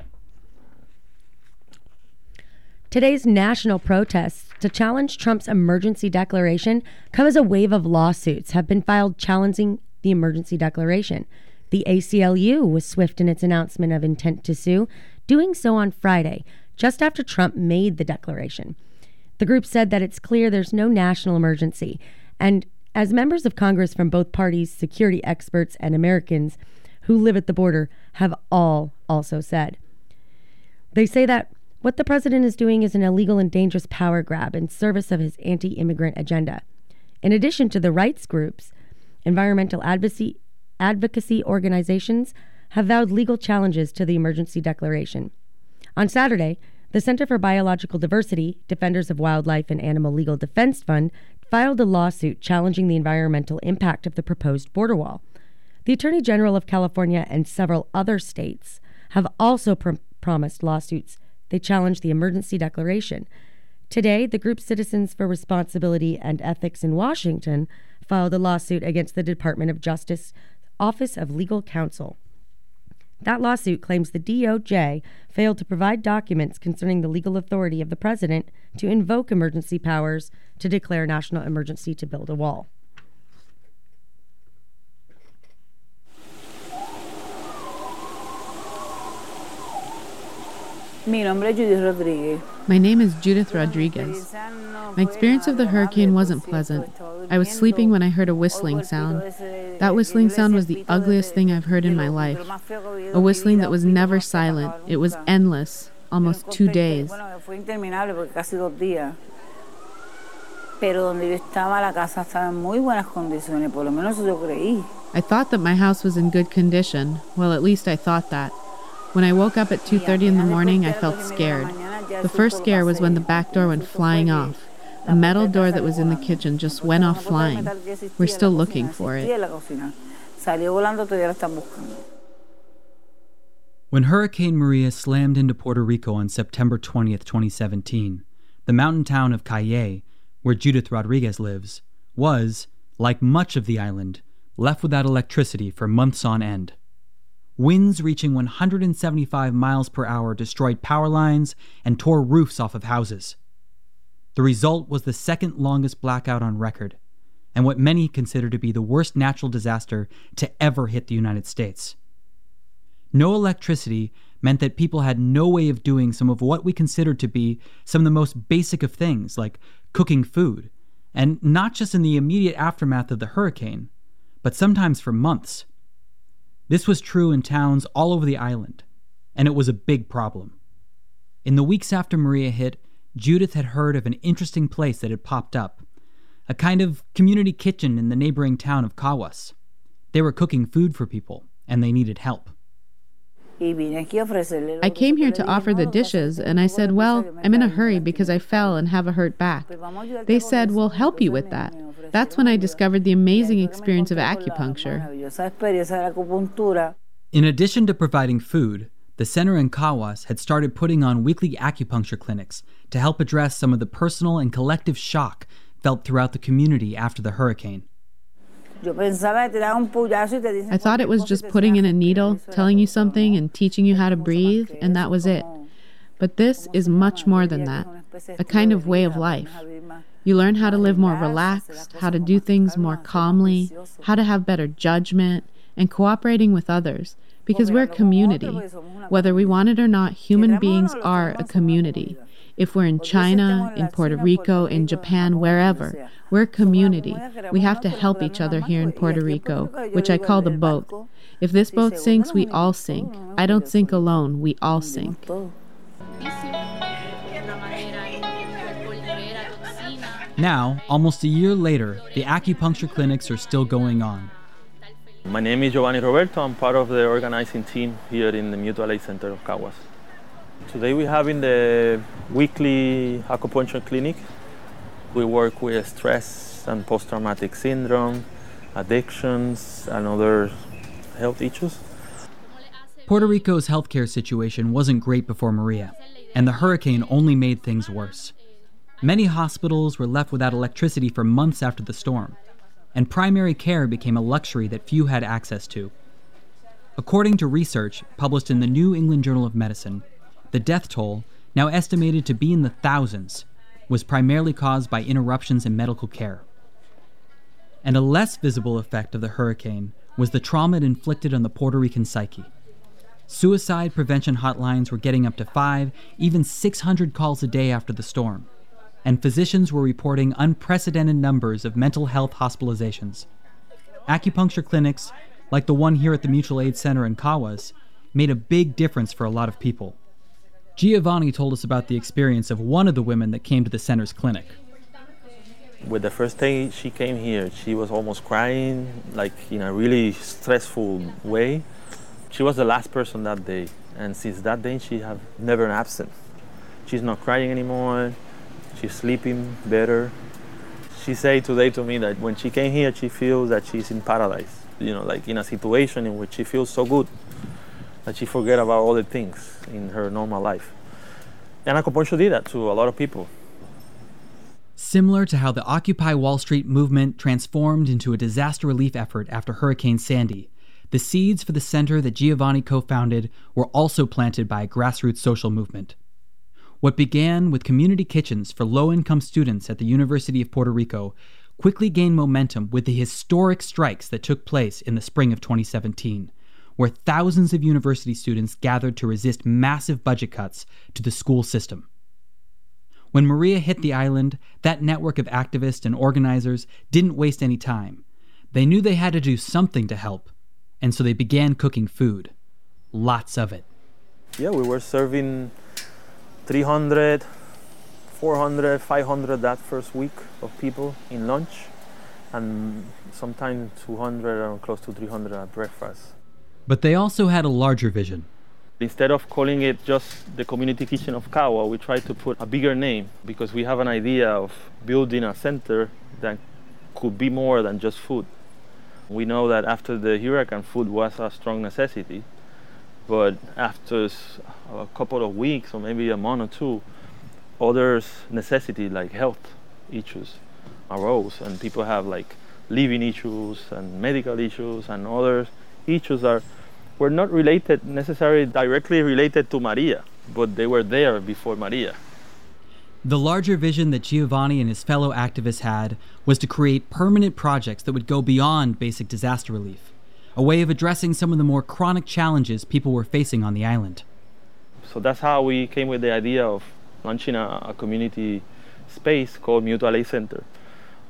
Today's national protests to challenge Trump's emergency declaration come as a wave of lawsuits have been filed challenging the emergency declaration. The A C L U was swift in its announcement of intent to sue, doing so on Friday, just after Trump made the declaration. The group said that it's clear there's no national emergency, and as members of Congress from both parties, security experts, and Americans who live at the border have all also said. They say that what the president is doing is an illegal and dangerous power grab in service of his anti-immigrant agenda. In addition to the rights groups, environmental advocacy, advocacy organizations have vowed legal challenges to the emergency declaration. On Saturday, the Center for Biological Diversity, Defenders of Wildlife and Animal Legal Defense Fund filed a lawsuit challenging the environmental impact of the proposed border wall. The Attorney General of California and several other states have also pr- promised lawsuits. They challenge the emergency declaration. Today, the group Citizens for Responsibility and Ethics in Washington filed a lawsuit against the Department of Justice Office of Legal Counsel. That lawsuit claims the D O J failed to provide documents concerning the legal authority of the president to invoke emergency powers to declare national emergency to build a wall. My name is Judith Rodriguez. My experience of the hurricane wasn't pleasant. I was sleeping when I heard a whistling sound. That whistling sound was the ugliest thing I've heard in my life. A whistling that was never silent. It was endless, almost two days. I thought that my house was in good condition. Well, at least I thought that. When I woke up at two thirty in the morning, I felt scared. The first scare was when the back door went flying off. A metal door that was in the kitchen just went off flying. We're still looking for it. When Hurricane Maria slammed into Puerto Rico on September twentieth, twenty seventeen, the mountain town of Cayey, where Judith Rodriguez lives, was, like much of the island, left without electricity for months on end. Winds reaching one hundred seventy-five miles per hour destroyed power lines and tore roofs off of houses. The result was the second longest blackout on record, and what many consider to be the worst natural disaster to ever hit the United States. No electricity meant that people had no way of doing some of what we considered to be some of the most basic of things, like cooking food, and not just in the immediate aftermath of the hurricane, but sometimes for months. This was true in towns all over the island, and it was a big problem. In the weeks after Maria hit, Judith had heard of an interesting place that had popped up, a kind of community kitchen in the neighboring town of Caguas. They were cooking food for people, and they needed help. I came here to offer the dishes, and I said, well, I'm in a hurry because I fell and have a hurt back. They said, we'll help you with that. That's when I discovered the amazing experience of acupuncture. In addition to providing food, the center in Caguas had started putting on weekly acupuncture clinics to help address some of the personal and collective shock felt throughout the community after the hurricane. I thought it was just putting in a needle, telling you something, and teaching you how to breathe, and that was it. But this is much more than that, a kind of way of life. You learn how to live more relaxed, how to do things more calmly, how to have better judgment, and cooperating with others, because we're a community. Whether we want it or not, human beings are a community. If we're in China, in Puerto Rico, in Japan, wherever, we're a community. We have to help each other here in Puerto Rico, which I call the boat. If this boat sinks, we all sink. I don't sink alone, we all sink. Now, almost a year later, the acupuncture clinics are still going on. My name is Giovanni Roberto. I'm part of the organizing team here in the Mutual Aid Center of Caguas. Today we have in the weekly acupuncture clinic. We work with stress and post-traumatic syndrome, addictions, and other health issues. Puerto Rico's healthcare situation wasn't great before Maria, and the hurricane only made things worse. Many hospitals were left without electricity for months after the storm, and primary care became a luxury that few had access to. According to research published in the New England Journal of Medicine, the death toll, now estimated to be in the thousands, was primarily caused by interruptions in medical care. And a less visible effect of the hurricane was the trauma it inflicted on the Puerto Rican psyche. Suicide prevention hotlines were getting up to five, even six hundred calls a day after the storm, and physicians were reporting unprecedented numbers of mental health hospitalizations. Acupuncture clinics, like the one here at the Mutual Aid Center in Caguas, made a big difference for a lot of people. Giovanni told us about the experience of one of the women that came to the center's clinic. With the first day she came here, she was almost crying, like in a really stressful way. She was the last person that day, and since that day she have never absent. She's not crying anymore, she's sleeping better. She said today to me that when she came here, she feels that she's in paradise, you know, like in a situation in which she feels so good that she forget about all the things in her normal life. And acupuncture did that to a lot of people. Similar to how the Occupy Wall Street movement transformed into a disaster relief effort after Hurricane Sandy, the seeds for the center that Giovanni co-founded were also planted by a grassroots social movement. What began with community kitchens for low-income students at the University of Puerto Rico quickly gained momentum with the historic strikes that took place in the spring of twenty seventeen, where thousands of university students gathered to resist massive budget cuts to the school system. When Maria hit the island, that network of activists and organizers didn't waste any time. They knew they had to do something to help, and so they began cooking food. Lots of it. Yeah, we were serving three hundred, four hundred, five hundred that first week of people in lunch, and sometimes two hundred or close to three hundred at breakfast. But they also had a larger vision. Instead of calling it just the Community Kitchen of Caguas, we tried to put a bigger name because we have an idea of building a center that could be more than just food. We know that after the hurricane, food was a strong necessity, but after a couple of weeks or maybe a month or two, other necessities like health issues arose, and people have like living issues and medical issues and other issues are were not related necessarily directly related to Maria, but they were there before Maria. The larger vision that Giovanni and his fellow activists had was to create permanent projects that would go beyond basic disaster relief, a way of addressing some of the more chronic challenges people were facing on the island. So that's how we came with the idea of launching a, a community space called Mutual Aid Center,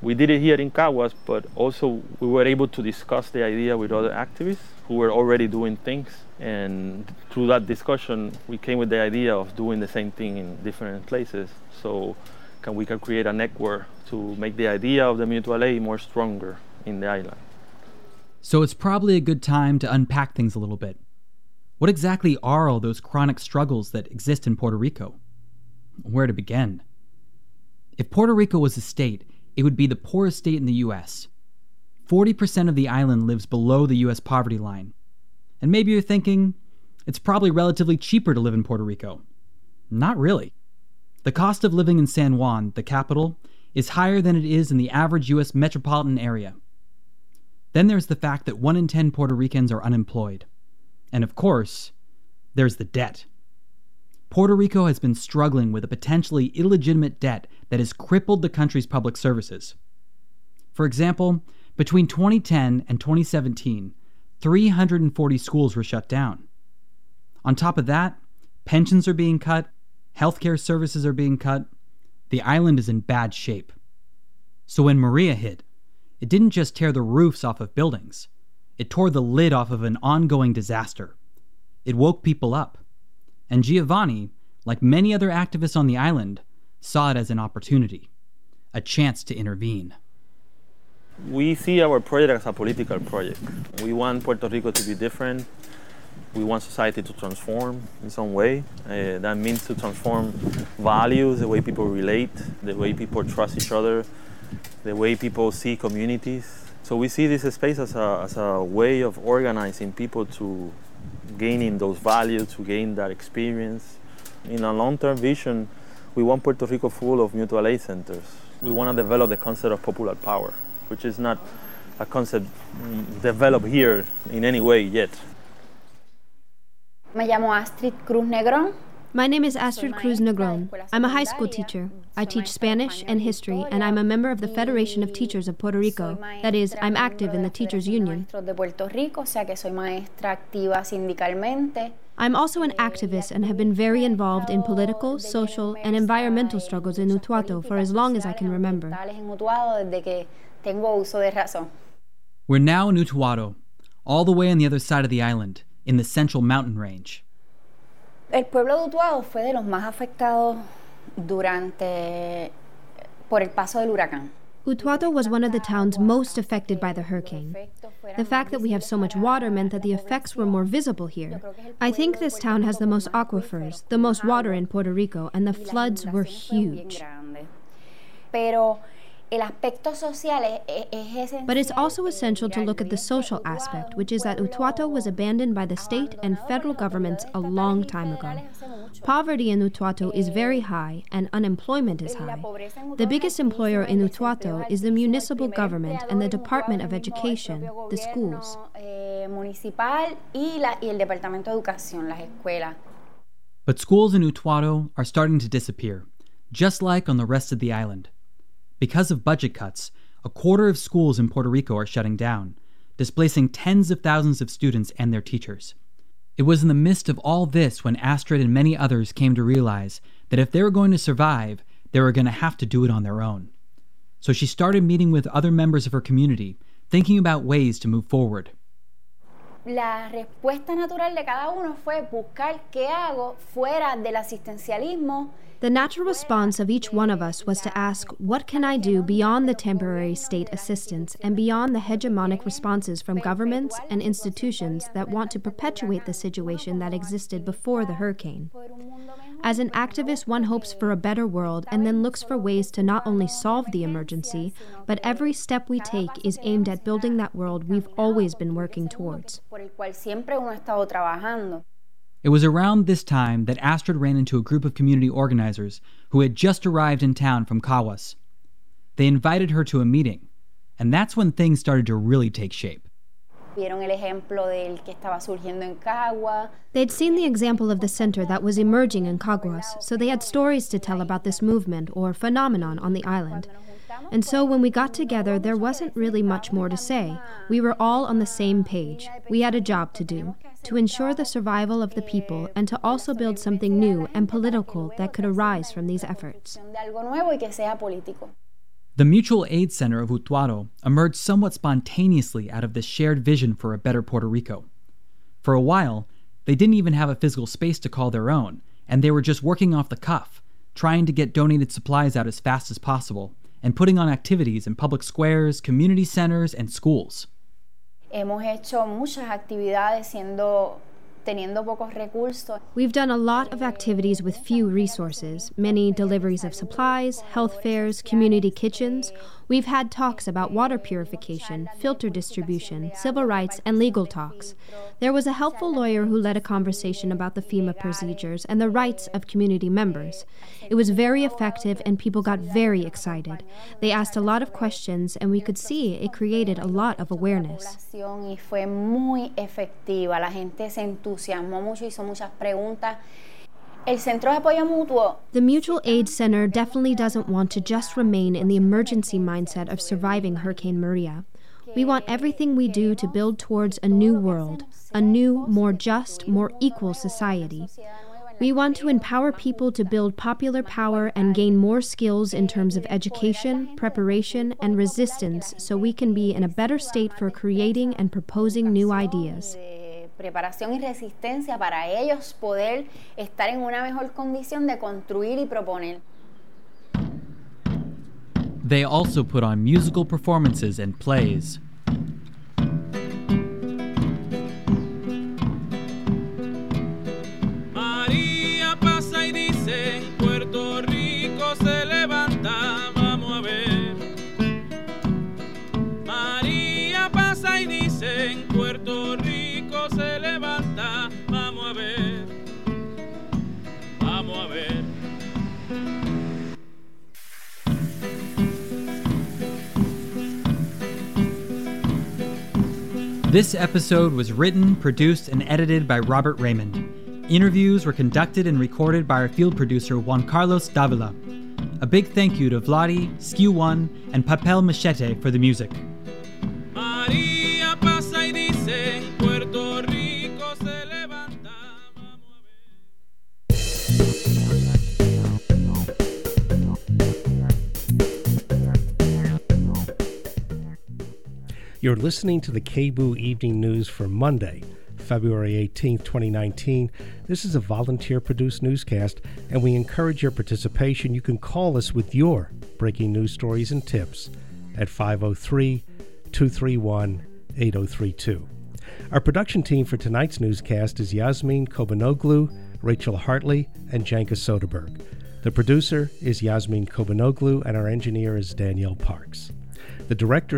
We did it here in Caguas, but also we were able to discuss the idea with other activists who were already doing things. And through that discussion, we came with the idea of doing the same thing in different places. So can we can create a network to make the idea of the mutual aid more stronger in the island. So it's probably a good time to unpack things a little bit. What exactly are all those chronic struggles that exist in Puerto Rico? Where to begin? If Puerto Rico was a state, it would be the poorest state in the U S. forty percent of the island lives below the U S poverty line. And maybe you're thinking, it's probably relatively cheaper to live in Puerto Rico. Not really. The cost of living in San Juan, the capital, is higher than it is in the average U S metropolitan area. Then there's the fact that one in ten Puerto Ricans are unemployed. And of course, there's the debt. Puerto Rico has been struggling with a potentially illegitimate debt that has crippled the country's public services. For example, between twenty ten and twenty seventeen, three hundred forty schools were shut down. On top of that, pensions are being cut, healthcare services are being cut. The island is in bad shape. So when Maria hit, it didn't just tear the roofs off of buildings. It tore the lid off of an ongoing disaster. It woke people up. And Giovanni, like many other activists on the island, saw it as an opportunity, a chance to intervene. We see our project as a political project. We want Puerto Rico to be different. We want society to transform in some way. Uh, that means to transform values, the way people relate, the way people trust each other, the way people see communities. So we see this space as a, as a way of organizing people to gaining those values, to gain that experience. In a long-term vision, we want Puerto Rico full of mutual aid centers. We want to develop the concept of popular power, which is not a concept developed here in any way yet. Me llamo Astrid Cruz Negrón. My name is Astrid Cruz Negron. I'm a high school teacher. I teach Spanish and history, and I'm a member of the Federation of Teachers of Puerto Rico. That is, I'm active in the Teachers Union. I'm also an activist and have been very involved in political, social, and environmental struggles in Utuado for as long as I can remember. We're now in Utuado, all the way on the other side of the island, in the Central Mountain Range. El pueblo de Utuado fue de los más afectados durante por el paso del huracán. Utuado was one of the towns most affected by the hurricane. The fact that we have so much water meant that the effects were more visible here. I think this town has the most aquifers, the most water in Puerto Rico, and the floods were huge. Pero el aspecto social es, es esencial. But it's also essential to look at the social aspect, which is that Utuado was abandoned by the state and federal governments a long time ago. Poverty in Utuado is very high, and unemployment is high. The biggest employer in Utuado is the municipal government and the Department of Education, the schools. But schools in Utuado are starting to disappear, just like on the rest of the island. Because of budget cuts, a quarter of schools in Puerto Rico are shutting down, displacing tens of thousands of students and their teachers. It was in the midst of all this when Astrid and many others came to realize that if they were going to survive, they were going to have to do it on their own. So she started meeting with other members of her community, thinking about ways to move forward. La respuesta natural de cada uno fue buscar qué hago fuera del asistencialismo. The natural response of each one of us was to ask, what can I do beyond the temporary state assistance and beyond the hegemonic responses from governments and institutions that want to perpetuate the situation that existed before the hurricane? As an activist, one hopes for a better world and then looks for ways to not only solve the emergency, but every step we take is aimed at building that world we've always been working towards. It was around this time that Astrid ran into a group of community organizers who had just arrived in town from Caguas. They invited her to a meeting, and that's when things started to really take shape. They'd seen the example of the center that was emerging in Caguas, so they had stories to tell about this movement or phenomenon on the island. And so when we got together, there wasn't really much more to say. We were all on the same page. We had a job to do, to ensure the survival of the people and to also build something new and political that could arise from these efforts. The Mutual Aid Center of Utuado emerged somewhat spontaneously out of this shared vision for a better Puerto Rico. For a while, they didn't even have a physical space to call their own, and they were just working off the cuff, trying to get donated supplies out as fast as possible, and putting on activities in public squares, community centers, and schools. Hemos hecho muchas actividades siendo teniendo pocos recursos. We've done a lot of activities with few resources, many deliveries of supplies, health fairs, community kitchens. We've had talks about water purification, filter distribution, civil rights, and legal talks. There was a helpful lawyer who led a conversation about the FEMA procedures and the rights of community members. It was very effective and people got very excited. They asked a lot of questions and we could see it created a lot of awareness. Y fue muy efectiva. La gente se entusiasmó mucho, hizo muchas preguntas. El Centro de Apoyo Mutuo. The Mutual Aid Center definitely doesn't want to just remain in the emergency mindset of surviving Hurricane Maria. We want everything we do to build towards a new world, a new, more just, more equal society. We want to empower people to build popular power and gain more skills in terms of education, preparation, and resistance so we can be in a better state for creating and proposing new ideas. Preparación y resistencia para ellos poder estar en una mejor condición de construir y proponer. They also put on musical performances and plays. María pasa y dice, en Puerto Rico se levanta, vamos a ver. María pasa y dice, en Puerto Rico se levanta, vamos a ver, vamos a ver. This episode was written, produced, and edited by Robert Raymond. Interviews were conducted and recorded by our field producer Juan Carlos Davila. A big thank you to Vladi, Skew One, and Papel Machete for the music. María pasa y dice, en Puerto Rico se levanta. You're listening to the K B O O Evening News for Monday, February eighteenth, twenty nineteen. This is a volunteer-produced newscast, and we encourage your participation. You can call us with your breaking news stories and tips at five oh three, two three one, eight oh three two. Our production team for tonight's newscast is Yasmin Kobanoglu, Rachel Hartley, and Janka Soderberg. The producer is Yasmin Kobanoglu, and our engineer is Danielle Parks. The director